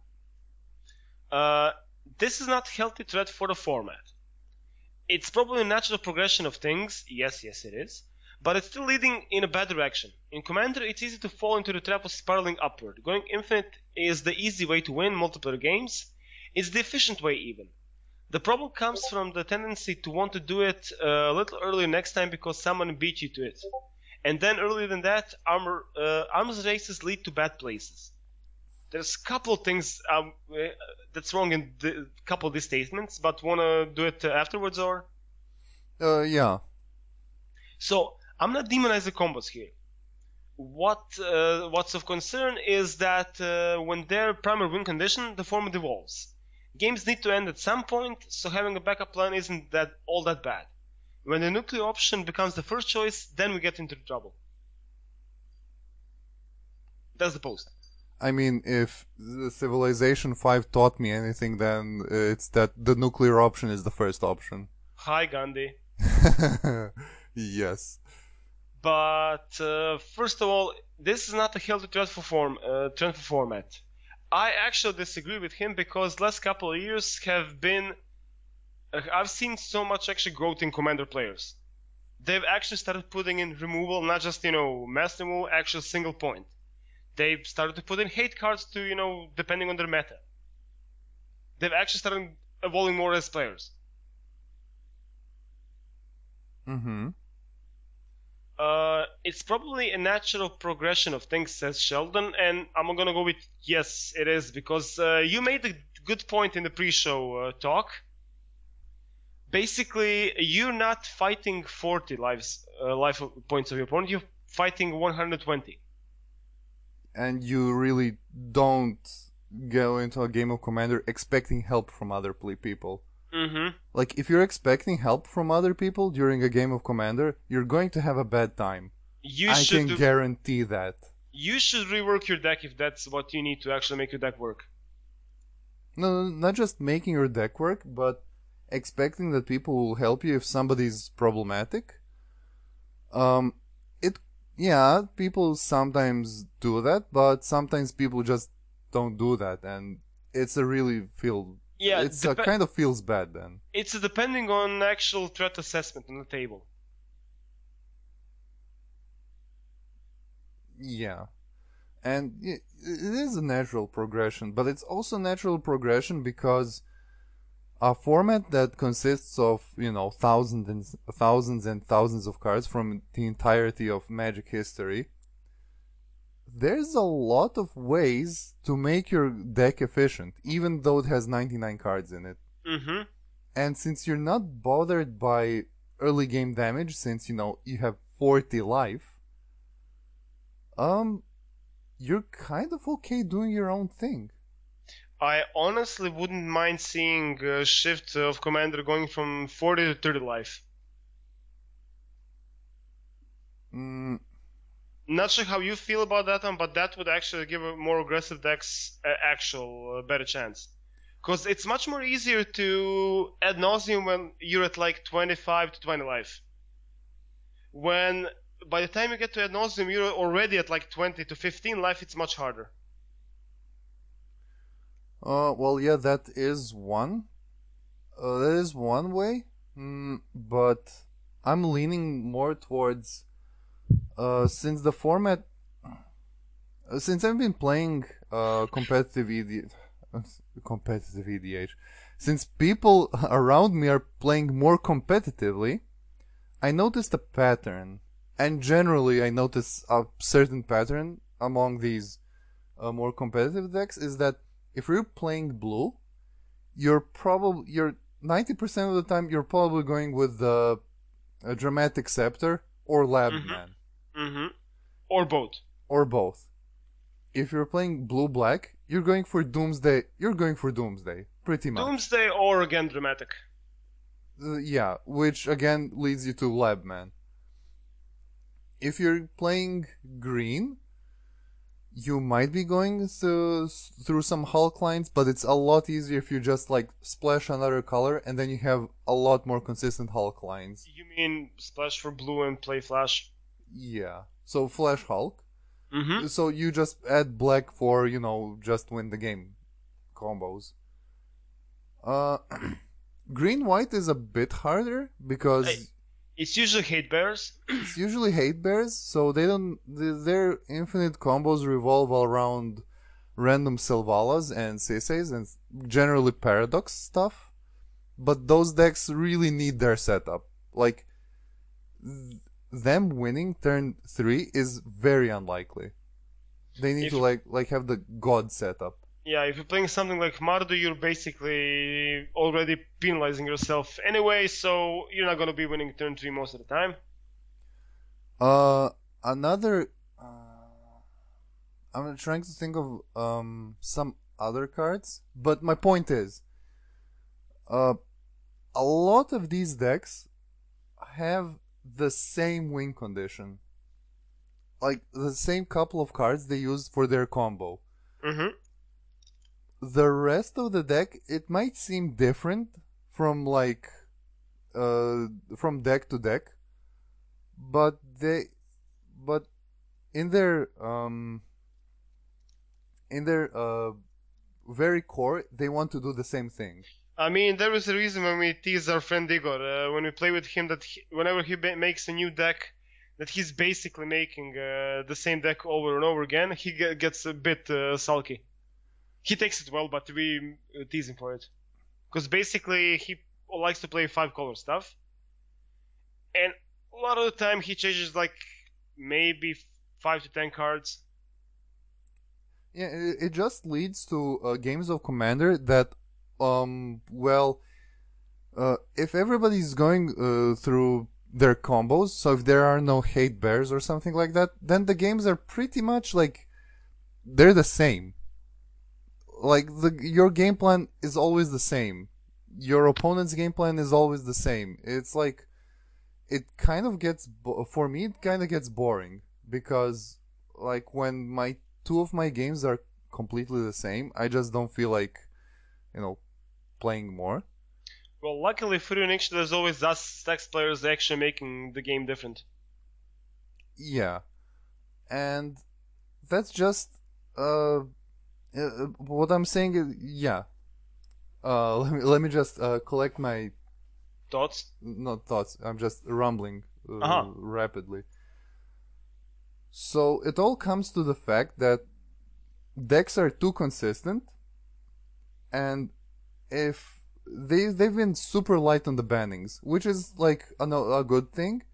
This is not healthy threat for the format. It's probably a natural progression of things, yes it is, but it's still leading in a bad direction. In Commander, it's easy to fall into the trap of spiraling upward. Going infinite is the easy way to win multiplayer games. It's the efficient way even. The problem comes from the tendency to want to do it a little earlier next time because someone beat you to it. And then earlier than that, arms races lead to bad places. There's a couple of things that's wrong in a couple of these statements, but wanna do it afterwards or? Yeah. So, I'm not demonizing combos here. What's of concern is that when they're primary win condition, the format evolves. Games need to end at some point, so having a backup plan isn't all that bad. When the nuclear option becomes the first choice, then we get into trouble. That's the post. I mean, if the Civilization 5 taught me anything, then it's that the nuclear option is the first option. Hi, Gandhi. Yes. But first of all, this is not a healthy trend for format. I actually disagree with him because last couple of years have been... I've seen so much actually growth in Commander players. They've actually started putting in removal, not just, mass removal, actual single point. They've started to put in hate cards to, depending on their meta. They've actually started evolving more as players. Mm-hmm. It's probably a natural progression of things, says Sheldon, and I'm gonna go with yes, it is, because you made a good point in the pre-show talk. Basically, you're not fighting 40 life points of your opponent, you're fighting 120. And you really don't go into a game of Commander expecting help from other people. Mm-hmm. Like, if you're expecting help from other people during a game of Commander, you're going to have a bad time. I can guarantee that. You should rework your deck if that's what you need to actually make your deck work. No, not just making your deck work, but expecting that people will help you if somebody's problematic. Yeah, people sometimes do that, but sometimes people just don't do that, and it's a really kind of feels bad then. It's depending on actual threat assessment on the table. Yeah. And it is a natural progression, but it's also natural progression because a format that consists of, thousands and thousands of cards from the entirety of Magic history, there's a lot of ways to make your deck efficient, even though it has 99 cards in it. Mm-hmm. And since you're not bothered by early game damage, since, you have 40 life, you're kind of okay doing your own thing. I honestly wouldn't mind seeing a shift of Commander going from 40 to 30 life. Not sure how you feel about that one, but that would actually give a more aggressive decks better chance. Because it's much more easier to ad nauseum when you're at like 25 to 20 life. When by the time you get to ad nauseum, you're already at like 20 to 15 life, it's much harder. Well, yeah, that is one. That is one way. But I'm leaning more towards, since the format, since I've been playing competitive EDH, since people around me are playing more competitively, I noticed a pattern, and generally I notice a certain pattern among these more competitive decks is that if you're playing blue, you're 90% of the time you're probably going with the Dramatic Scepter or Labman. Mm-hmm. Or both. Or both. If you're playing blue-black, you're going for Doomsday. Pretty much. Doomsday or again Dramatic. Yeah, which again leads you to Labman. If you're playing green, you might be going through some Hulk lines, but it's a lot easier if you just splash another color and then you have a lot more consistent Hulk lines. You mean splash for blue and play Flash? Yeah. So Flash Hulk. Mm-hmm. So you just add black for, just win the game combos. Green-white is a bit harder because... It's usually hate bears. So their infinite combos revolve around random Selvalas and Seiseis and generally Paradox stuff. But those decks really need their setup. Them winning turn 3 is very unlikely. They need to have the God setup. Yeah, if you're playing something like Mardu, you're basically already penalizing yourself anyway, so you're not going to be winning turn 3 most of the time. I'm trying to think of some other cards, but my point is, a lot of these decks have the same win condition. The same couple of cards they use for their combo. Mm-hmm. The rest of the deck, it might seem different from from deck to deck, but in their very core, they want to do the same thing. I mean, there is a reason when we tease our friend Igor, when we play with him, that whenever he makes a new deck, that he's basically making the same deck over and over again, he gets a bit sulky. He takes it well, but we tease him for it. Because basically, he likes to play 5-color stuff. And A lot of the time he changes like maybe 5 to 10 cards. Yeah, it just leads to games of Commander that, if everybody's going through their combos, so if there are no hate bears or something like that, then the games are pretty much like they're the same. Like your game plan is always the same. Your opponent's game plan is always the same. It's like it kind of gets for me. It kind of gets boring because like when two of my games are completely the same, I just don't feel like playing more. Well, luckily for you, Nick, there's always us Stacks players actually making the game different. Yeah, and that's just what I'm saying is, yeah. Let me just collect my thoughts. Not thoughts. I'm just rambling Uh-huh. rapidly. So it all comes to the fact that decks are too consistent, and if they've been super light on the bannings, which is like a good thing.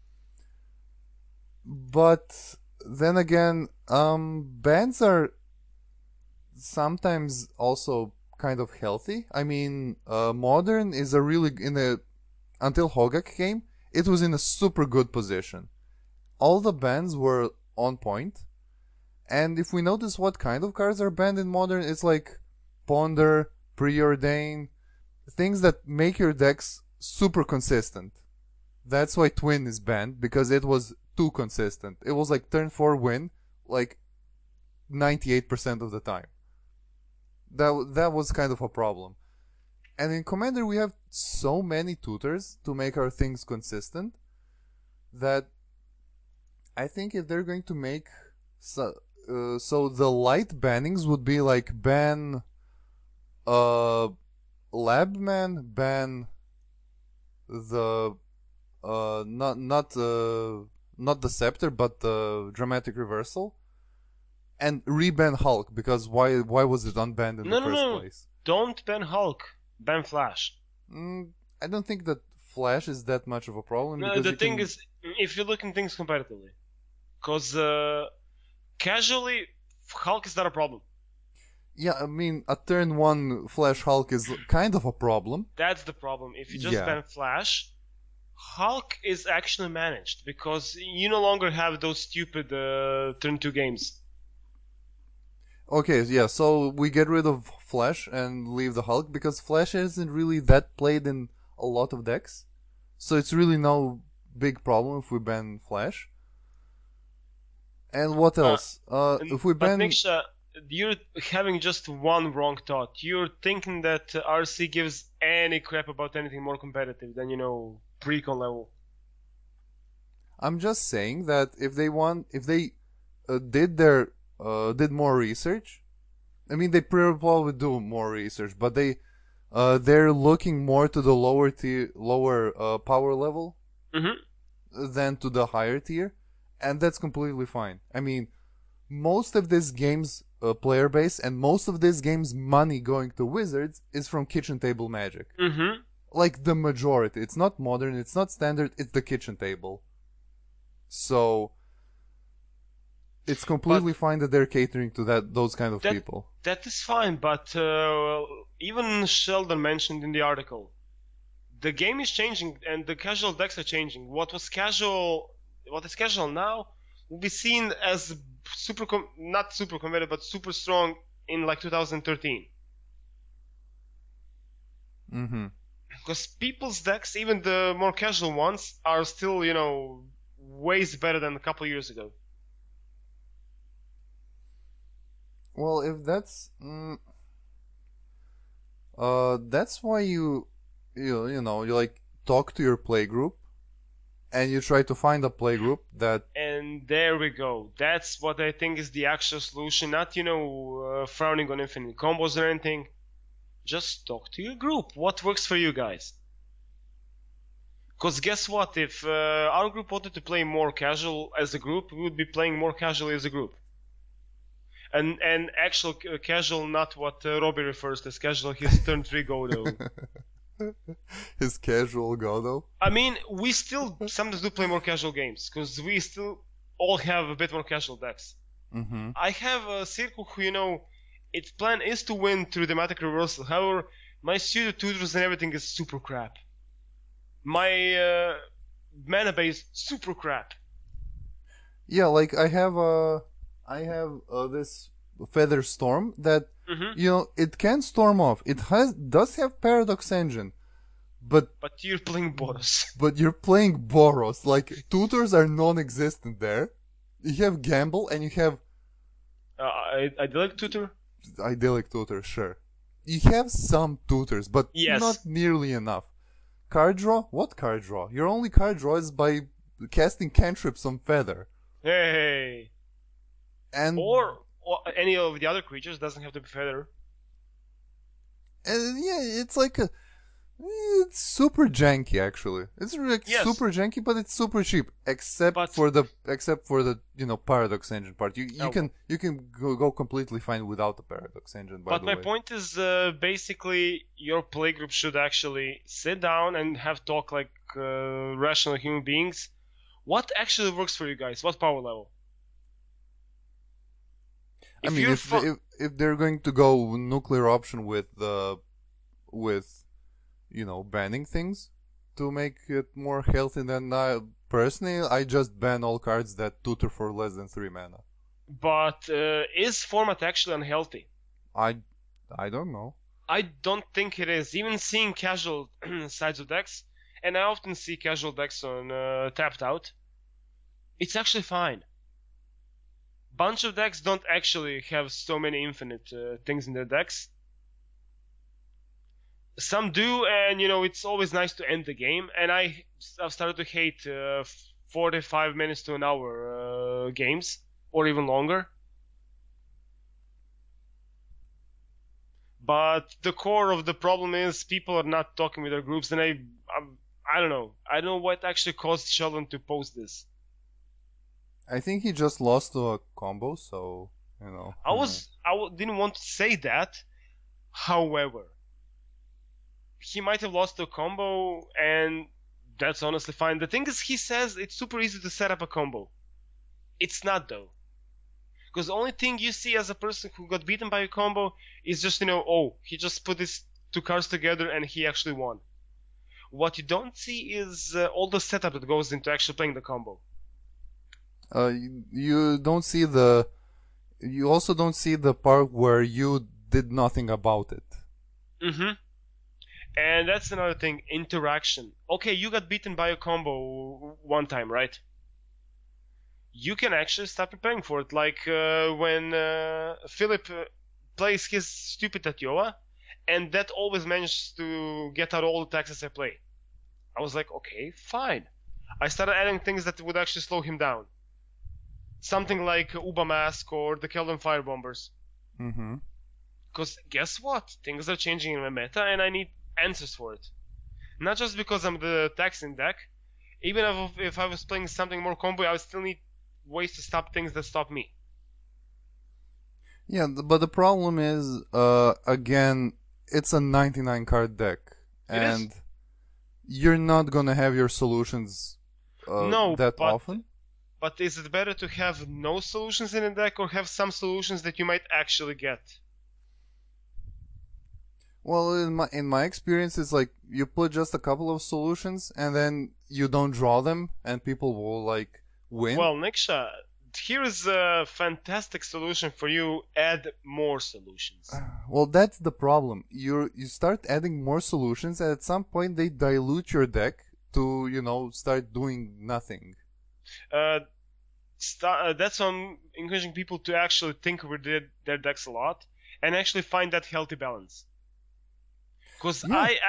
But then again, bans are sometimes also kind of healthy. I mean, Modern is until Hogak came, it was in a super good position. All the bans were on point. And if we notice what kind of cards are banned in Modern, it's like Ponder, Preordain, things that make your decks super consistent. That's why Twin is banned, because it was too consistent. It was like turn 4 win, like 98% of the time. That was kind of a problem. And in Commander we have so many tutors to make our things consistent that I think if they're going to make so the light bannings would be like ban Labman, ban the not the Scepter but the Dramatic Reversal, and reban Hulk, because why was it unbanned in the first place? Don't ban Hulk. Ban Flash. I don't think that Flash is that much of a problem. No, the thing is, if you look at things comparatively, because casually, Hulk is not a problem. Yeah, I mean, a turn 1 Flash Hulk is kind of a problem. That's the problem. If you just ban Flash, Hulk is actually managed, because you no longer have those stupid turn 2 games. Okay, yeah, so we get rid of Flash and leave the Hulk, because Flash isn't really that played in a lot of decks. So it's really no big problem if we ban Flash. And what else? If we ban... But you're having just one wrong thought. You're thinking that RC gives any crap about anything more competitive than, pre-con level. I'm just saying that if they did more research. I mean, they probably do more research, but they're looking more to the lower power level than to the higher tier, and that's completely fine. I mean, most of this game's player base and most of this game's money going to Wizards is from kitchen table Magic. Like the majority. It's not Modern, it's not Standard, it's the kitchen table. So it's completely fine that they're catering to those kind of people. That is fine, but even Sheldon mentioned in the article, the game is changing and the casual decks are changing. What is casual now will be seen as not super competitive, but super strong in like 2013. Because people's decks, even the more casual ones, are still, ways better than a couple years ago. Well, if that's why you like talk to your playgroup, and you try to find a playgroup that. And there we go. That's what I think is the actual solution. Not frowning on infinite combos or anything. Just talk to your group. What works for you guys? Because guess what? If our group wanted to play more casual as a group, we would be playing more casually as a group. And actual casual, not what Robbie refers to as casual, his turn 3 go though. His casual Godo. I mean, we still sometimes do play more casual games because we still all have a bit more casual decks. Mm-hmm. I have a circle who, its plan is to win through thematic reversal. However, my pseudo tutors and everything is super crap. My mana base super crap. Yeah, like I have this Feather Storm that it can storm off. It does have Paradox Engine, but you're playing Boros. But you're playing Boros. Like tutors are non-existent there. You have Gamble and you have Idyllic Tutor. Idyllic Tutor, sure. You have some tutors, but Yes. not nearly enough. Card draw? What card draw? Your only card draw is by casting cantrips on Feather. Hey. And Or any of the other creatures, doesn't have to be Feather. yeah, it's like it's super janky actually. It's really Yes. super janky, but it's super cheap. Except for the Paradox Engine part. You Oh. can go completely fine without the Paradox Engine. By But the my way. point is, basically, your playgroup should actually sit down and have talk like rational human beings. What actually works for you guys? What power level? I mean, if they're going to go nuclear option with banning things to make it more healthy, then personally I just ban all cards that tutor for less than 3 mana. But is format actually unhealthy? I don't know. I don't think it is. Even seeing casual sides of decks, and I often see casual decks on tapped out, it's actually fine. Bunch of decks don't actually have so many infinite things in their decks. Some do, and it's always nice to end the game. And I've started to hate 45 minutes to an hour games, or even longer. But the core of the problem is people are not talking with their groups, and I don't know. I don't know what actually caused Sheldon to post this. I think he just lost to a combo, so Didn't want to say that. However, he might have lost to a combo, and that's honestly fine. The thing is, he says it's super easy to set up a combo. It's not though. Because the only thing you see as a person who got beaten by a combo is just, he just put these two cards together and he actually won. What you don't see is all the setup that goes into actually playing the combo. You don't see you also don't see the part where you did nothing about it. Mm-hmm. And that's another thing, interaction. Okay, you got beaten by a combo one time, right? You can actually start preparing for it. Like when Philip plays his stupid Tatioa, and that always manages to get out all the taxes I play. I was like, okay, fine. I started adding things that would actually slow him down. Something like Uba Mask or the Keldon Firebombers. Mm-hmm. Because guess what? Things are changing in my meta and I need answers for it. Not just because I'm the taxing deck. Even if I was playing something more combo, I would still need ways to stop things that stop me. Yeah, but the problem is, again, it's a 99 card deck. And you're not gonna have your solutions often. But is it better to have no solutions in a deck or have some solutions that you might actually get? Well, in my experience, it's like you put just a couple of solutions and then you don't draw them, and people will like win. Well, Niksha, here is a fantastic solution for you. Add more solutions. Well, that's the problem. You start adding more solutions, and at some point they dilute your deck to start doing nothing. That's why I'm encouraging people to actually think over their decks a lot and actually find that healthy balance. Because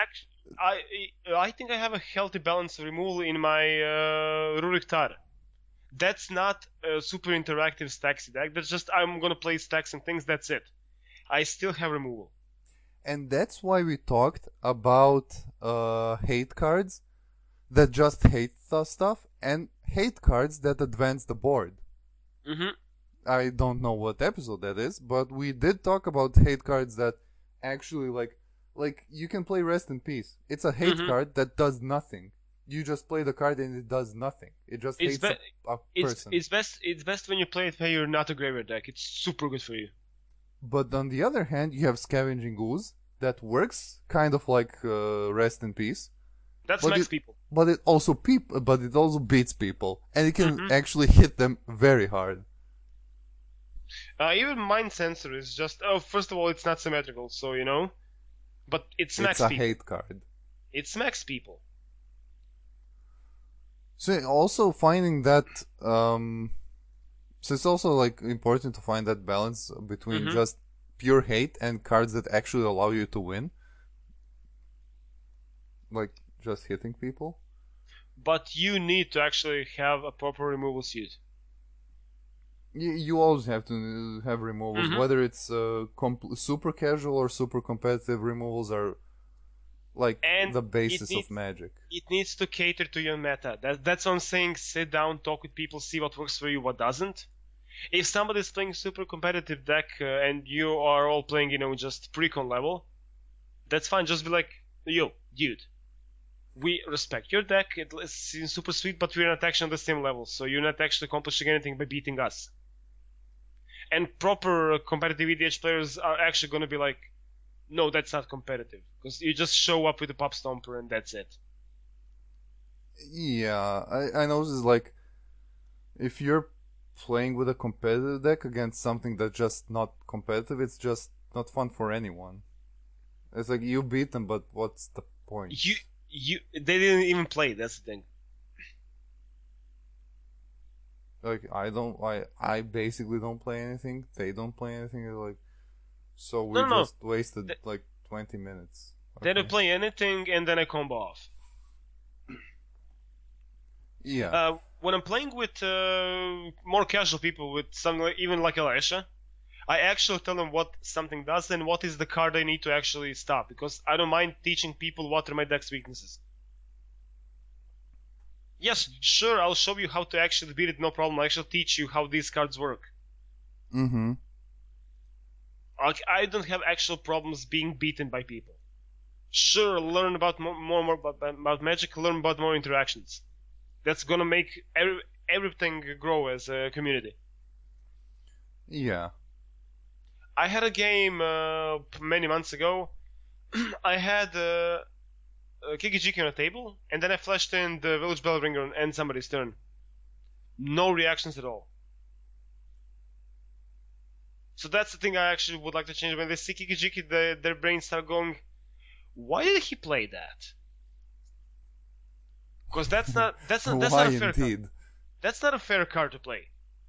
I think I have a healthy balance of removal in my Rurik Tar. That's not a super interactive Staxy deck. That's just I'm gonna play stacks and things. That's it. I still have removal. And that's why we talked about hate cards that just hate stuff and hate cards that advance the board. Mm-hmm. I don't know what episode that is, but we did talk about hate cards that actually like like you can play Rest in Peace. It's a hate Mhm. card that does nothing. You just play the card and it does nothing. It just It's hates be- a it's person. it's best when you play it when you're not a graveyard deck. It's super good for you. But on the other hand, you have Scavenging Ooze that works kind of like Rest in Peace, That's But max it- people. but it also beats people, and it can Mhm. actually hit them very hard. Even Mind Sensor is just first of all, it's not symmetrical, so you know, but it's max It's a people. hate card. It's max people. So also finding that, so it's also like important to find that balance between Mhm. just pure hate and cards that actually allow you to win, like just hitting people. But you need to actually have a proper removal suit. You always have to have removals, Mhm. whether it's super casual or super competitive. Removals are like And the basis it of Magic. It needs to cater to your meta. That's what I'm saying. Sit down, talk with people, see what works for you, what doesn't. If somebody's playing super competitive deck and you are all playing, just precon level, that's fine. Just be like, yo, dude, we respect your deck. It seems super sweet, but we're not actually on the same level, so you're not actually accomplishing anything by beating us. And proper competitive EDH players are actually going to be like, no, that's not competitive, because you just show up with a pop stomper and that's it. Yeah, I know this is like if you're playing with a competitive deck against something that's just not competitive, it's just not fun for anyone. It's like you beat them, but what's the point? They didn't even play. That's the thing. Like I basically don't play anything. They don't play anything. Like so we No. just wasted Th- like 20 minutes. They Okay. don't play anything, and then I combo off. Yeah. When I'm playing with more casual people, with something even like Elisha, I actually tell them what something does and what is the card I need to actually stop, because I don't mind teaching people what are my deck's weaknesses. Yes, sure, I'll show you how to actually beat it, no problem. I'll actually teach you how these cards work. Mm-hmm. Like, I don't have actual problems being beaten by people. Sure, learn about more about Magic, learn about more interactions. That's gonna make everything grow as a community. Yeah. I had a game many months ago. I had Kikijiki on a table, and then I flashed in the Village Bell Ringer on end somebody's turn. No reactions at all. So that's the thing I actually would like to change. When they see Kikijiki, their brains start going, why did he play that? Because that's not Why a fair indeed? card. That's not a fair card to play.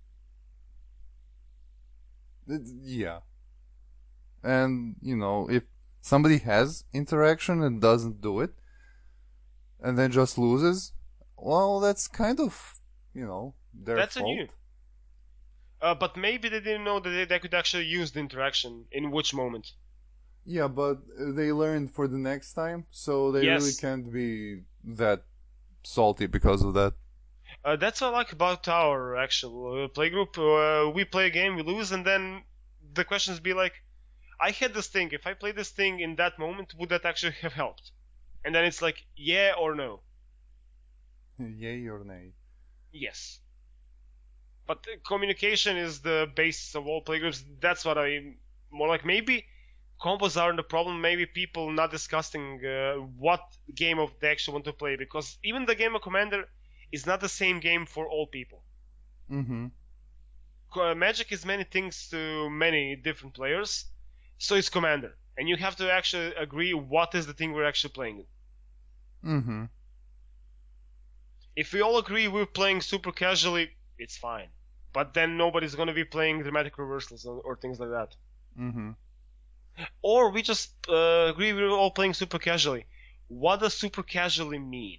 Yeah. And, if somebody has interaction and doesn't do it, and then just loses, well, that's kind of, their That's fault. on you. But maybe they didn't know that they could actually use the interaction in which moment. Yeah, but they learned for the next time, so they really Yes. can't be that salty because of that. That's what I like about our actual playgroup. We play a game, we lose, and then the questions be like, I had this thing. If I play this thing in that moment, would that actually have helped? And then it's like, yeah or no. Yay or nay? Yes. But communication is the basis of all playgroups. That's what I more like. Maybe combos aren't the problem. Maybe people not discussing what game of they actually want to play, because even the game of Commander is not the same game for all people. Mm-hmm. Magic is many things to many different players, so it's Commander, and you have to actually agree what is the thing we're actually playing. Mm-hmm. If we all agree we're playing super casually, it's fine. But then nobody's gonna be playing dramatic reversals or things like that. Mm-hmm. Or we just agree we're all playing super casually. What does super casually mean?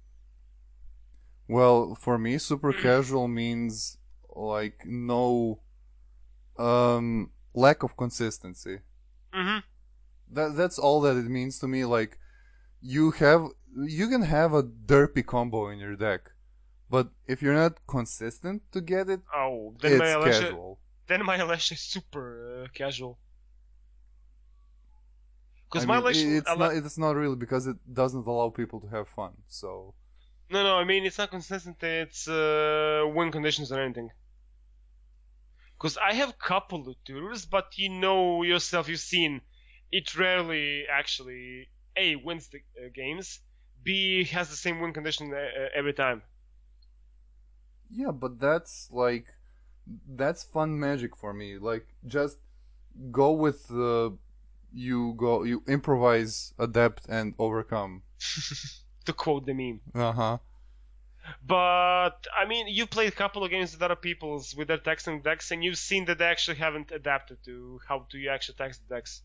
Well, for me, super casual means like no lack of consistency. Mm-hmm. That's all that it means to me. Like you can have a derpy combo in your deck, but if you're not consistent to get it, Oh, then it's casual. Then my Alash is super casual. Because I my mean, election, it's not really because it doesn't allow people to have fun. So no, I mean it's not consistent. It's win conditions or anything. Because I have couple of tours, but you know yourself, you've seen it rarely actually A wins the games, B has the same win condition every time. yeah, but that's fun magic for me. Like just go with you improvise, adapt, and overcome. To quote the meme. Uh-huh. But I mean, you played a couple of games with other people's with their text and decks, and you've seen that they actually haven't adapted to how do you actually text the decks.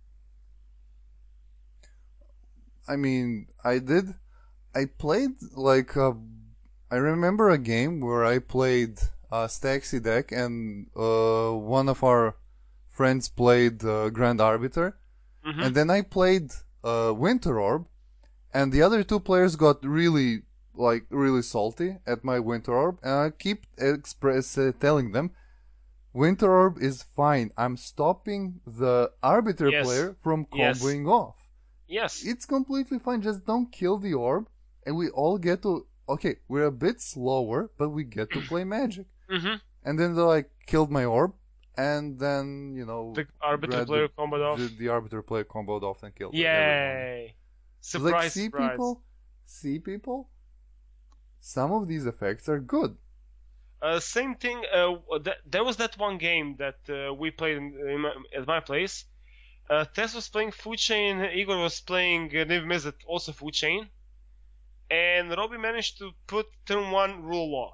I mean, I did. I played like I remember a game where I played Staxi deck, and one of our friends played Grand Arbiter, Mm-hmm. and then I played Winter Orb, and the other two players got really salty at my Winter Orb, and I keep telling them, Winter Orb is fine. I'm stopping the Arbiter Yes. player from Yes. comboing off. Yes. It's completely fine. Just don't kill the orb, and we all get to. Okay, we're a bit slower, but we get to play Magic. Mm-hmm. And then they like killed my orb, and then The Arbiter grad- player comboed off. the Arbiter player comboed off and killed everyone. Yay! Surprise! Like, Surprise! see people. Some of these effects are good. Same thing. There was that one game that we played at my place. Tess was playing Food Chain. Igor was playing Niv Mizzet, also Food Chain. And Robbie managed to put turn 1 Rule Law.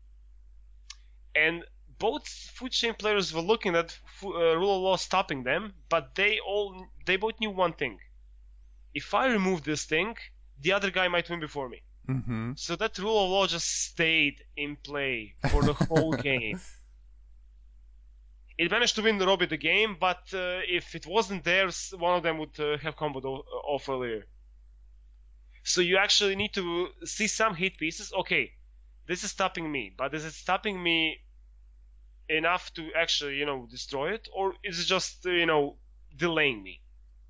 And both Food Chain players were looking at Rule of Law stopping them, but they both knew one thing. If I remove this thing, the other guy might win before me. Mm-hmm. So that Rule of Law just stayed in play for the whole game. It managed to win Robbie the game, but if it wasn't there, one of them would have comboed off earlier. So you actually need to see some hit pieces. Okay, this is stopping me, but is it stopping me enough to actually, destroy it? Or is it just, delaying me?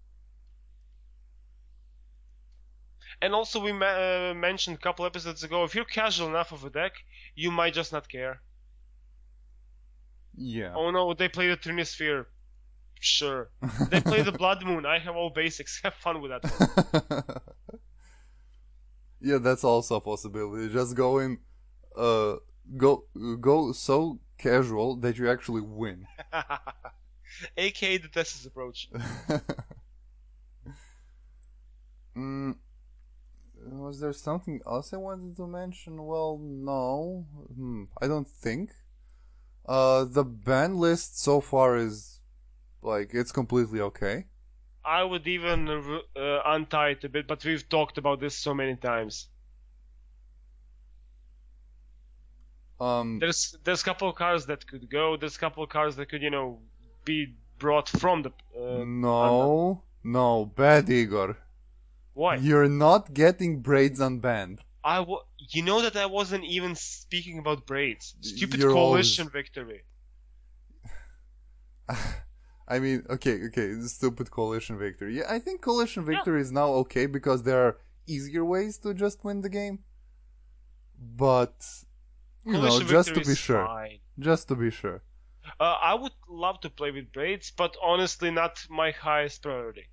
And also we mentioned a couple episodes ago, if you're casual enough of a deck, you might just not care. Yeah. Oh no, they play the Trinisphere. Sure. They play the Blood Moon. I have all basics. Have fun with that one. Yeah, that's also a possibility. Just go in, go so casual that you actually win. AKA the Tess's approach. Was there something else I wanted to mention? Well, no. I don't think. The ban list so far is, it's completely okay. I would even untie it a bit, but we've talked about this so many times. There's a couple of cards that could go. There's a couple of cards that could, be brought from the. No, bad Igor. Why? You're not getting braids unbanned. You know that I wasn't even speaking about braids. Stupid You're coalition victory. I mean, okay, stupid coalition victory. Yeah, I think coalition victory is now okay because there are easier ways to just win the game. But just to be sure. Fine. Just to be sure. I would love to play with braids, but honestly, not my highest priority.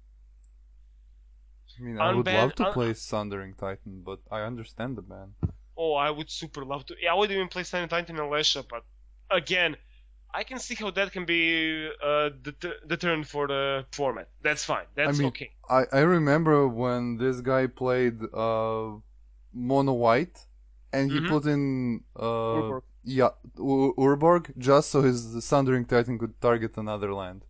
I mean, I would love to play Sundering Titan, but I understand the ban. Oh, I would super love to. I would even play Sundering Titan and Lesha, but again, I can see how that can be deterrent for the format. That's fine. That's okay. I remember when this guy played Mono White, and he put in Urborg. Urborg, just so his Sundering Titan could target another land.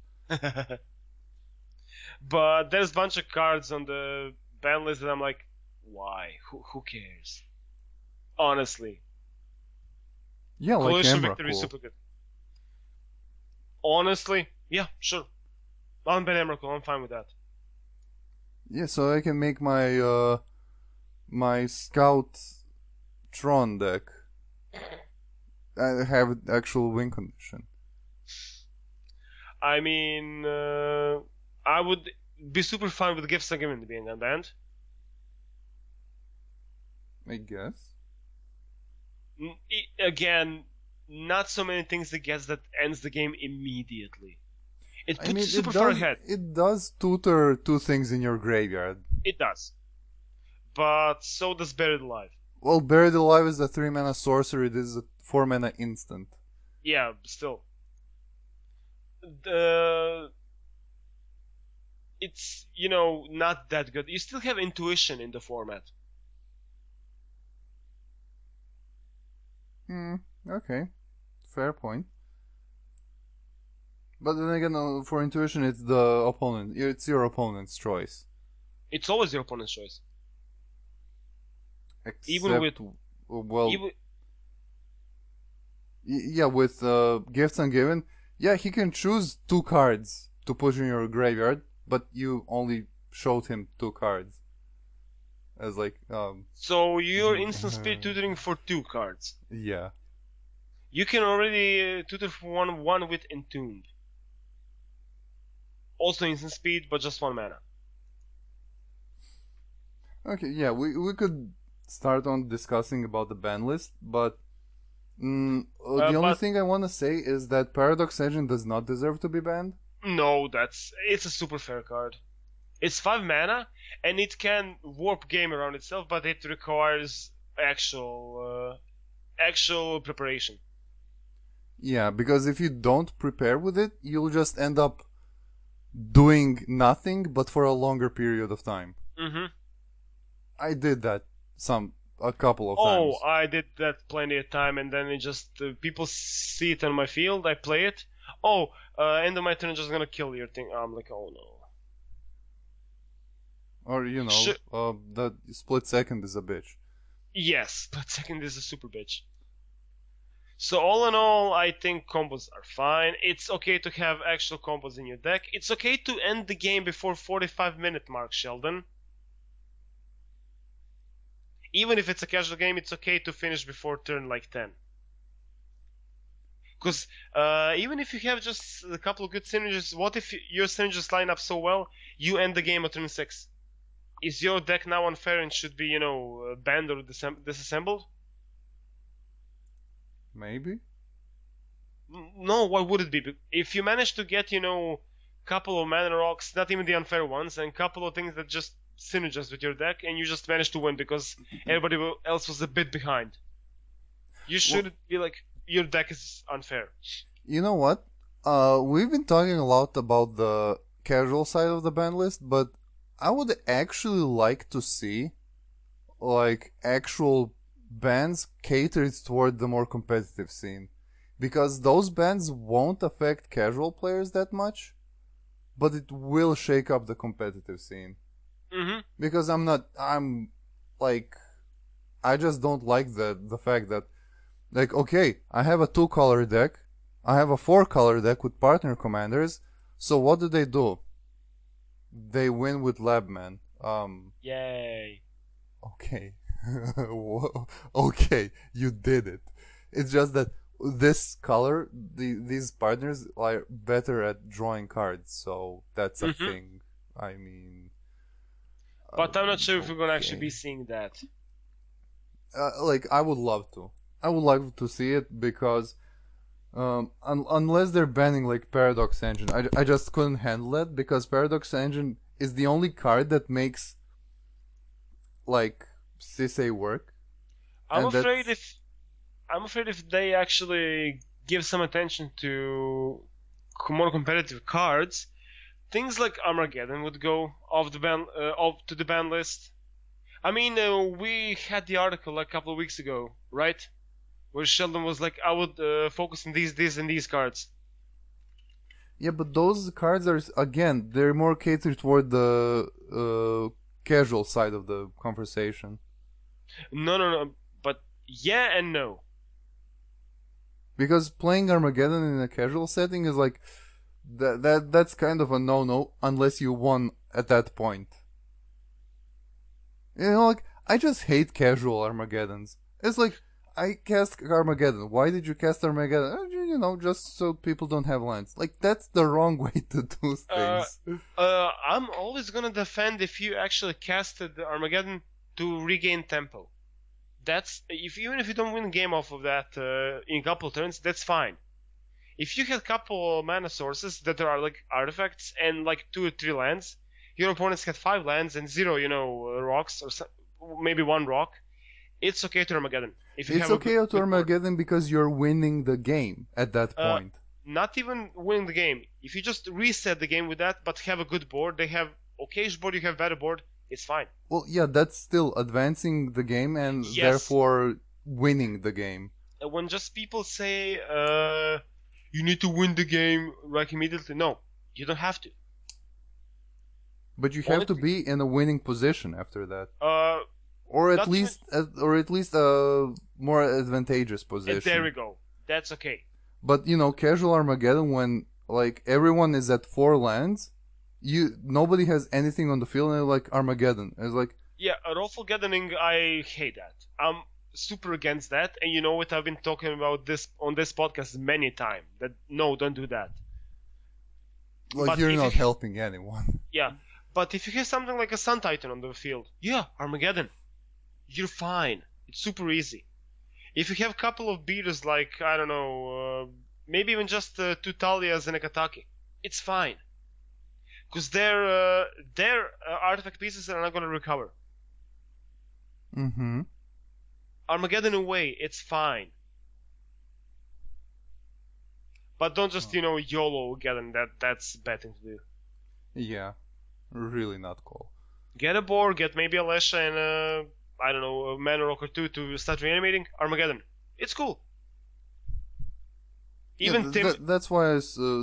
But there's a bunch of cards on the ban list that I'm like, why? Who cares? Honestly. Yeah, Coalition like Victory is Emrakul. super good. Honestly, yeah, sure. Unban Emrakul, I'm fine with that. Yeah, so I can make my my Scout Tron deck. I have actual win condition. I mean, I would be super fine with gifts and giving being unbanned. I guess. Again, not so many things that gets that ends the game immediately. It puts you super far ahead. It does tutor two things in your graveyard. It does. But so does Buried Alive. Well, Buried Alive is a 3-mana sorcery. This is a 4-mana instant. Yeah, still. It's, not that good. You still have intuition in the format. Okay. Fair point. But then again, for intuition, it's the opponent. It's your opponent's choice. It's always your opponent's choice. Except, Even with... Well... Even, yeah, with Gifts Ungiven, yeah, he can choose 2 cards to put in your graveyard, but you only showed him 2 cards. As like, So you're instant speed tutoring for 2 cards. Yeah. You can already tutor for one with Entombed. Also instant speed, but just 1 mana. Okay, yeah, we could start on discussing about the ban list, but the only thing I want to say is that Paradox Engine does not deserve to be banned. No, it's a super fair card. It's 5 mana, and it can warp game around itself, but it requires actual preparation. Yeah, because if you don't prepare with it, you'll just end up doing nothing, but for a longer period of time. Mm-hmm. I did that a couple of times. Oh, I did that plenty of time, and then it just people see it on my field. I play it. Oh, end of my turn, just gonna kill your thing. I'm like, oh no. Or the split second is a bitch. Yes, split second is a super bitch. So all in all, I think combos are fine. It's okay to have actual combos in your deck. It's okay to end the game before 45-minute mark, Sheldon. Even if it's a casual game, it's okay to finish before turn like 10. Because even if you have just a couple of good synergies, what if your synergies line up so well, you end the game at turn 6? Is your deck now unfair and should be, banned or disassembled? Maybe? No, why would it be? If you manage to get, couple of mana rocks, not even the unfair ones, and couple of things that just synergize with your deck, and you just managed to win because everybody else was a bit behind. You should be like, your deck is unfair. You know what? We've been talking a lot about the casual side of the ban list, but I would actually like to see like actual bans catered toward the more competitive scene. Because those bans won't affect casual players that much, but it will shake up the competitive scene. Mm-hmm. Because I just don't like the fact that, like, okay, I have a 2-color deck, I have a 4-color deck with partner commanders, so what do? They win with Labman. Yay. Okay. Okay, you did it. It's just that this color, these partners are better at drawing cards, so that's a thing. I mean... But I'm not sure if we're gonna actually be seeing that. I would love to. I would like to see it because unless they're banning like Paradox Engine, I just couldn't handle it because Paradox Engine is the only card that makes like Sisay work. I'm afraid if they actually give some attention to more competitive cards, things like Armageddon would go off the ban list. I mean, we had the article a couple of weeks ago, right? Where Sheldon was like, I would focus on these, and these cards. Yeah, but those cards are, again, they're more catered toward the casual side of the conversation. No. But yeah and no. Because playing Armageddon in a casual setting is like, that's kind of a no-no unless you won at that point. You know, like, I just hate casual Armageddons. It's like, I cast Armageddon. Why did you cast Armageddon? Just so people don't have lands. Like, that's the wrong way to do things. I'm always gonna defend if you actually casted the Armageddon to regain tempo. Even if you don't win a game off of that in a couple turns, that's fine. If you had couple mana sources that are like artifacts and like 2 or 3 lands, your opponents had 5 lands and 0, rocks or maybe 1 rock. It's okay to Armageddon. It's okay to Armageddon because you're winning the game at that point. Not even winning the game. If you just reset the game with that, but have a good board, they have okay board, you have better board, it's fine. Well, yeah, that's still advancing the game and therefore winning the game. When just people say, you need to win the game like immediately, no, you don't have to. But you have to be in a winning position after that. Or at least a more advantageous position. There we go. That's okay. But casual Armageddon, when like everyone is at 4 lands, nobody has anything on the field, and like Armageddon. It's like Rollful-Gaddoning, I hate that. I'm super against that, and you know what? I've been talking about this on this podcast many times. That no, don't do that. Like, but you're not helping anyone. Yeah, but if you have something like a Sun Titan on the field, Armageddon. You're fine. It's super easy. If you have a couple of beaters like, I don't know, maybe even just 2 Talias and a Kataki, it's fine. Because their artifact pieces are not going to recover. Mm-hmm. Armageddon away, it's fine. But don't just, YOLO Geddon. That's a bad thing to do. Yeah. Really not cool. Get a board, get maybe a Lesha and a Mana Rock or 2 to start reanimating. Armageddon. It's cool. Even that's why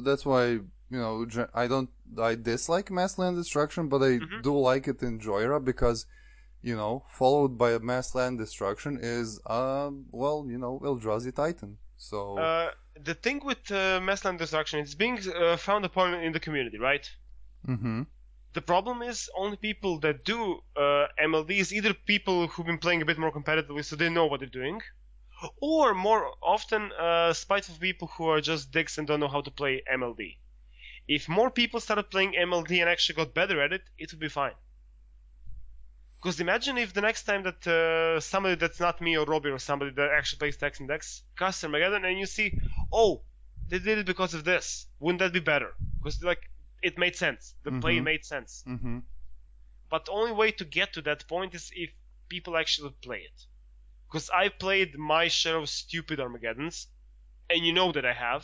I dislike Mass Land Destruction, but I do like it in Joyra because, followed by a Mass Land Destruction is Eldrazi Titan. So the thing with Mass Land Destruction, it's being found upon in the community, right? Mm-hmm. The problem is only people that do MLDs, either people who've been playing a bit more competitively so they know what they're doing, or more often spiteful people who are just dicks and don't know how to play MLD. If more people started playing MLD and actually got better at it, it would be fine. Because imagine if the next time that somebody that's not me or Robbie or somebody that actually plays Tex and Dex casts Armageddon and you see, oh, they did it because of this. Wouldn't that be better? Because it made sense. The play made sense. Mm-hmm. But the only way to get to that point is if people actually play it. Because I played my share of stupid Armageddons, and you know that I have.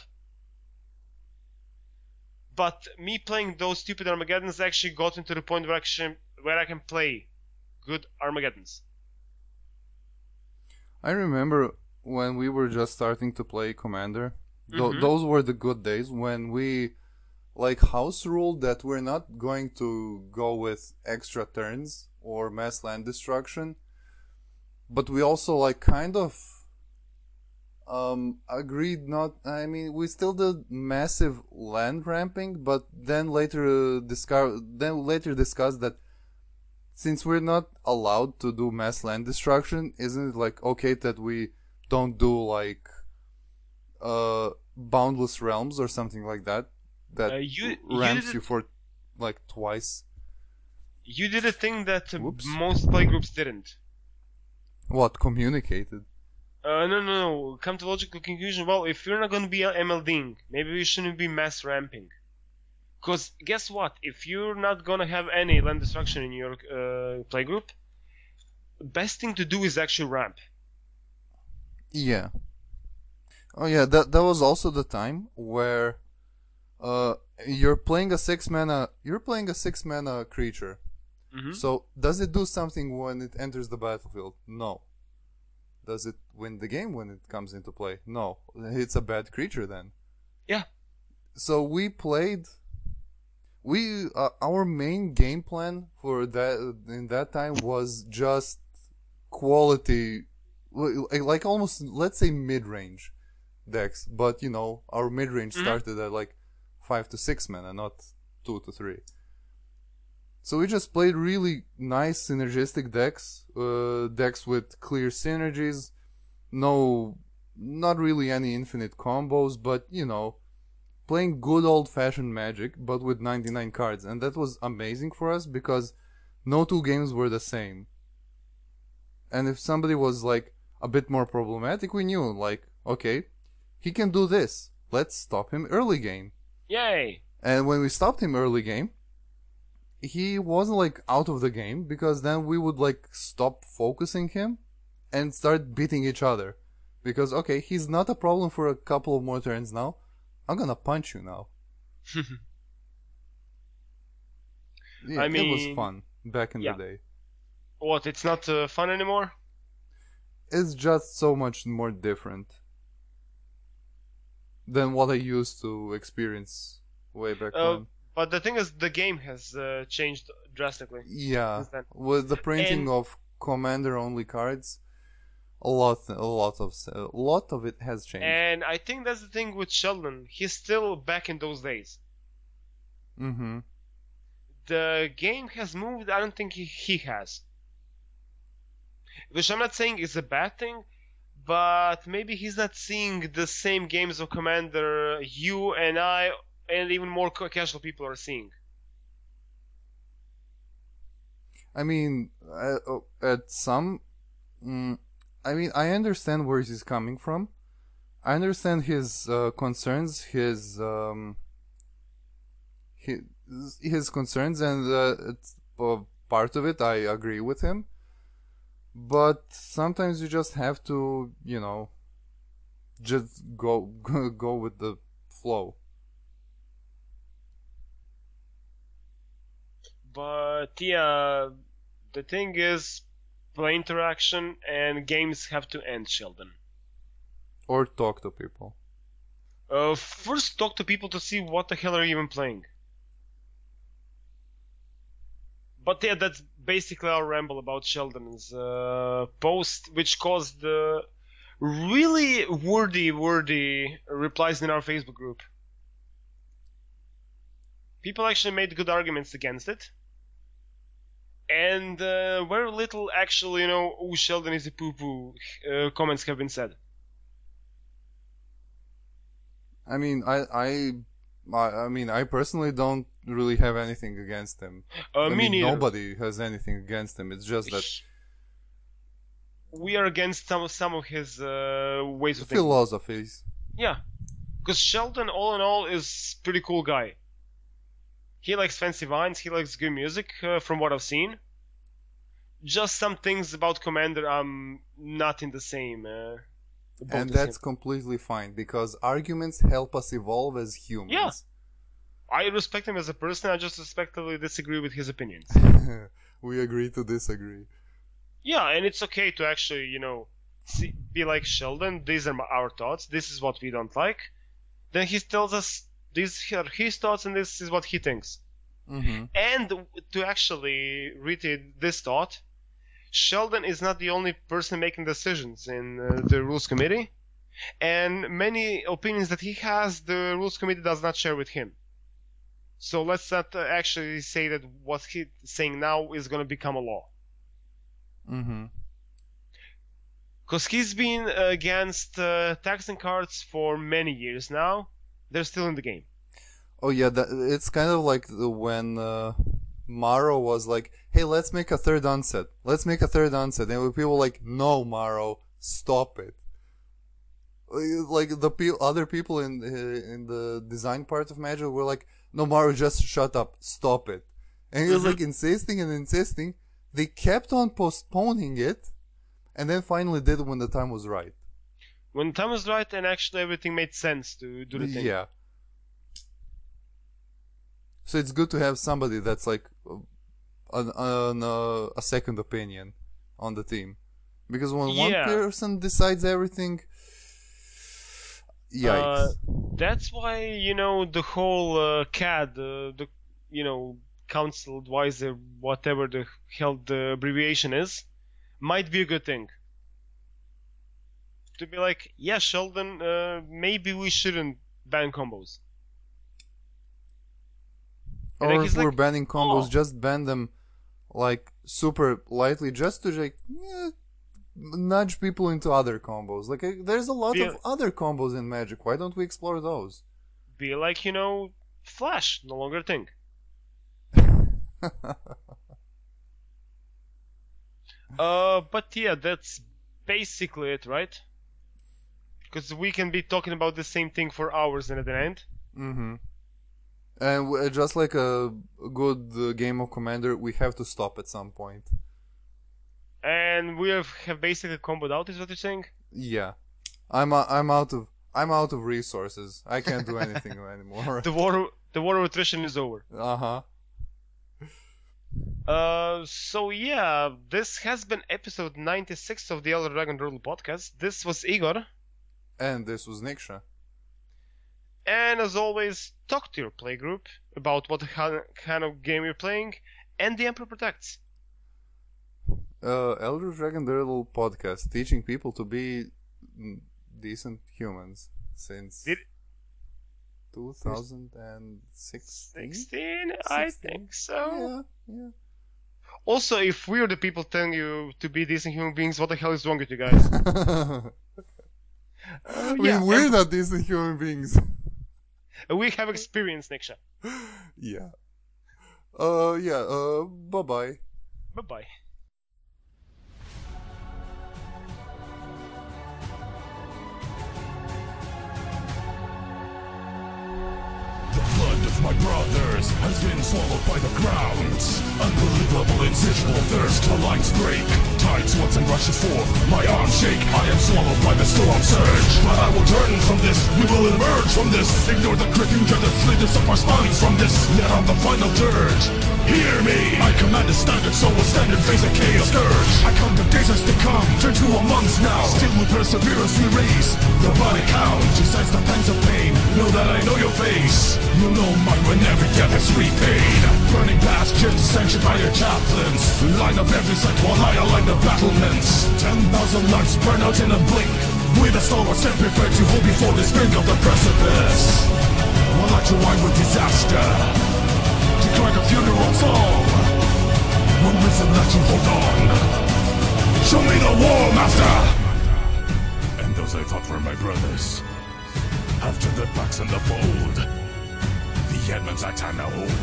But me playing those stupid Armageddons actually got into the point where I can play good Armageddons. I remember when we were just starting to play Commander. Those were the good days when we house ruled that we're not going to go with extra turns or mass land destruction, but we also kind of agreed not. I mean, we still did massive land ramping, but then later discussed that since we're not allowed to do mass land destruction, isn't it okay that we don't do Boundless Realms or something like that? That ramps you for twice. You did a thing that most playgroups didn't. What? Communicated? No. Come to logical conclusion. Well, if you're not going to be MLDing, maybe we shouldn't be mass ramping. Because guess what? If you're not going to have any land destruction in your playgroup, best thing to do is actually ramp. Yeah. Oh yeah, that was also the time where you're playing a 6 mana creature. Mm-hmm. So does it do something when it enters the battlefield? No. Does it win the game when it comes into play? No. It's a bad creature then. Yeah. So we played. Our main game plan for that in that time was just quality, almost, let's say, mid-range decks. But our mid-range started at 5 to 6 mana, not 2 to 3. So we just played really nice synergistic decks with clear synergies, no, not really any infinite combos, but playing good old-fashioned Magic, but with 99 cards, and that was amazing for us because no two games were the same. And if somebody was like a bit more problematic, we knew like, okay, he can do this. Let's stop him early game. Yay! And when we stopped him early game, he wasn't like out of the game because then we would like stop focusing him and start beating each other. Because okay, he's not a problem for a couple of more turns now. I'm gonna punch you now. Yeah, I mean, it was fun back in yeah. the day. What? It's not fun anymore? It's just so much more different than what I used to experience way back when. But the thing is, the game has changed drastically. Yeah, since then. with the printing And- of commander-only cards, a lot of it has changed. And I think that's the thing with Sheldon. He's still back in those days. Mm-hmm. The game has moved. I don't think he has. Which I'm not saying is a bad thing, but maybe he's not seeing the same games of Commander you and I and even more casual people are seeing. I mean, at some, I mean, I understand where he's coming from. I understand his concerns, his concerns, and it's part of it. I agree with him, but sometimes you just have to, just go with the flow. But yeah, the thing is, play interaction and games have to end, Sheldon. Or talk to people. First talk to people to see what the hell are you even playing. But yeah, that's basically our ramble about Sheldon's post, which caused really wordy replies in our Facebook group. People actually made good arguments against it. And very little actually, oh, Sheldon is a poo-poo comments have been said. I mean, I personally don't really have anything against him. I Me mean, neither. nobody has anything against him. It's just that We are against some of his ways of thinking. philosophies. Yeah, because Sheldon, all in all, is pretty cool guy. He likes fancy wines. He likes good music, from what I've seen. Just some things about Commander I'm not in the same. boat And as that's him. completely fine because arguments help us evolve as humans. Yeah. I respect him as a person. I just respectfully disagree with his opinions. We agree to disagree. Yeah, and it's okay to actually, be like Sheldon. These are our thoughts. This is what we don't like. Then he tells us these are his thoughts and this is what he thinks. Mm-hmm. And to actually read this thought, Sheldon is not the only person making decisions in the Rules Committee. And many opinions that he has, the Rules Committee does not share with him. So let's not actually say that what he's saying now is going to become a law. Mm-hmm. Because he's been against taxing cards for many years now. They're still in the game. Oh yeah, it's kind of like when Maro was like, "Hey, let's make a third onset. Let's make a third onset," and people were like, "No, Maro, stop it." Like the other people in the design part of Magic were like, "No, Maro, just shut up, stop it," and he was like insisting and insisting. They kept on postponing it, and then finally did it when the time was right. When the time was right and actually everything made sense to do the thing. Yeah. So it's good to have somebody that's like a second opinion on the team, because when one Yeah. person decides everything, yikes. That's why, the whole CAD, the Council Advisor, whatever the hell the abbreviation is, might be a good thing. To be like, yeah, Sheldon, maybe we shouldn't ban combos. And Or he's if we're like, banning combos, "Oh." just ban them like super lightly, just to like, nudge people into other combos. Like, there's a lot Yeah. of other combos in Magic. Why don't we explore those? Be like, Flash, no longer a thing. But yeah, that's basically it, right? Because we can be talking about the same thing for hours and at the end. Mm-hmm. And just like a good game of Commander, we have to stop at some point. And we have basically comboed out, is what you're saying? Yeah, I'm out of resources. I can't do anything anymore. The war of attrition is over. So yeah, this has been episode 96 of the Elder Dragon Journal podcast. This was Igor. And this was Niksha. And as always, talk to your playgroup about what kind of game you're playing, and the Emperor protects. Elder Dragon Journal podcast, teaching people to be decent humans since 2016? 16? I think so. Yeah. Also, if we're the people telling you to be decent human beings, what the hell is wrong with you guys? I mean, we're not decent human beings. We have experience, Niksha. Yeah. Bye-bye. Bye-bye. My brothers has been swallowed by the ground. Unbelievable insatiable thirst, the lines break. Tide swells and rushes forth, my arms shake. I am swallowed by the storm surge. But I will turn from this, we will emerge from this. Ignore the creeping dread that slithers up our spines from this. Let out the final dirge. Hear me, I command a standard, so we'll stand and face a chaos scourge. I count the days as they come, turn to a month now. Still with perseverance we raise the body count. Besides the pangs of pain, know that I know your face. You know mine whenever death is repaid. Burning bastions sanctioned by your chaplains. Line up every side while I align the battlements. 10,000 lives burn out in a blink. With a stalwart stand prepared to hold before the brink of the precipice. While I rewind with disaster, to cry the funeral song. One reason that you hold on. Show me the war, master! And those I thought were my brothers have turned their backs in the fold. The headman's act I now hold.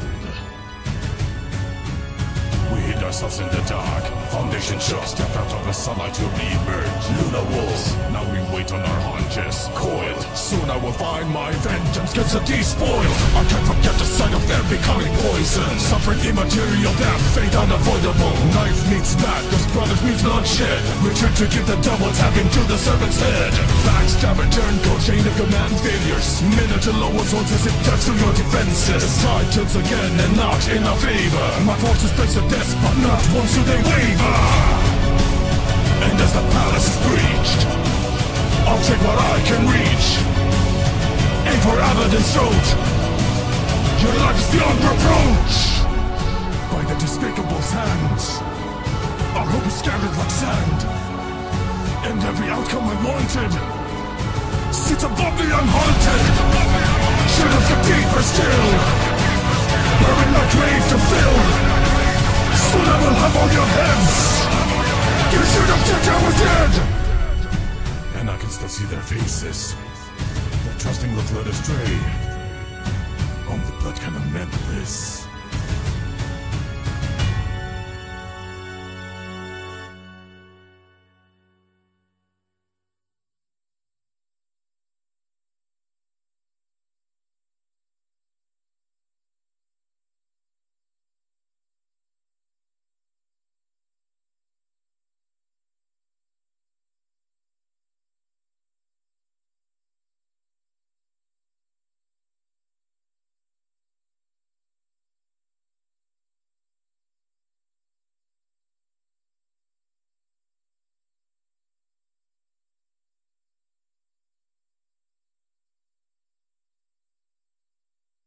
We hid ourselves in the dark. Foundation shook. Step out of the sunlight to re-emerge. Luna wolves. Now we wait on our haunches. Coiled. Soon I will find my vengeance gets a despoiled. I can't forget the sight of them becoming poison. Suffering immaterial death. Fate unavoidable. Knife meets back. Those brothers meets bloodshed. Return to give the double tapping to the servant's head. Backstabber turncoat. Chain of command failures. Minute to lower soldiers it gets to your defenses. The tide tilts again and not in our favor. My forces face the death. But not once do they waver. And as the palace is breached, I'll take what I can reach. Aim for Abaddon's throat. Your life is beyond reproach. By the despicable's hands, our hope is scattered like sand. And every outcome I wanted sits above the unhaunted. Should have got deeper still, burying my grave to fill. Soon I will have all your heads. You should have checked I was dead. And I can still see their faces. Their trusting look led astray. Only blood can amend this.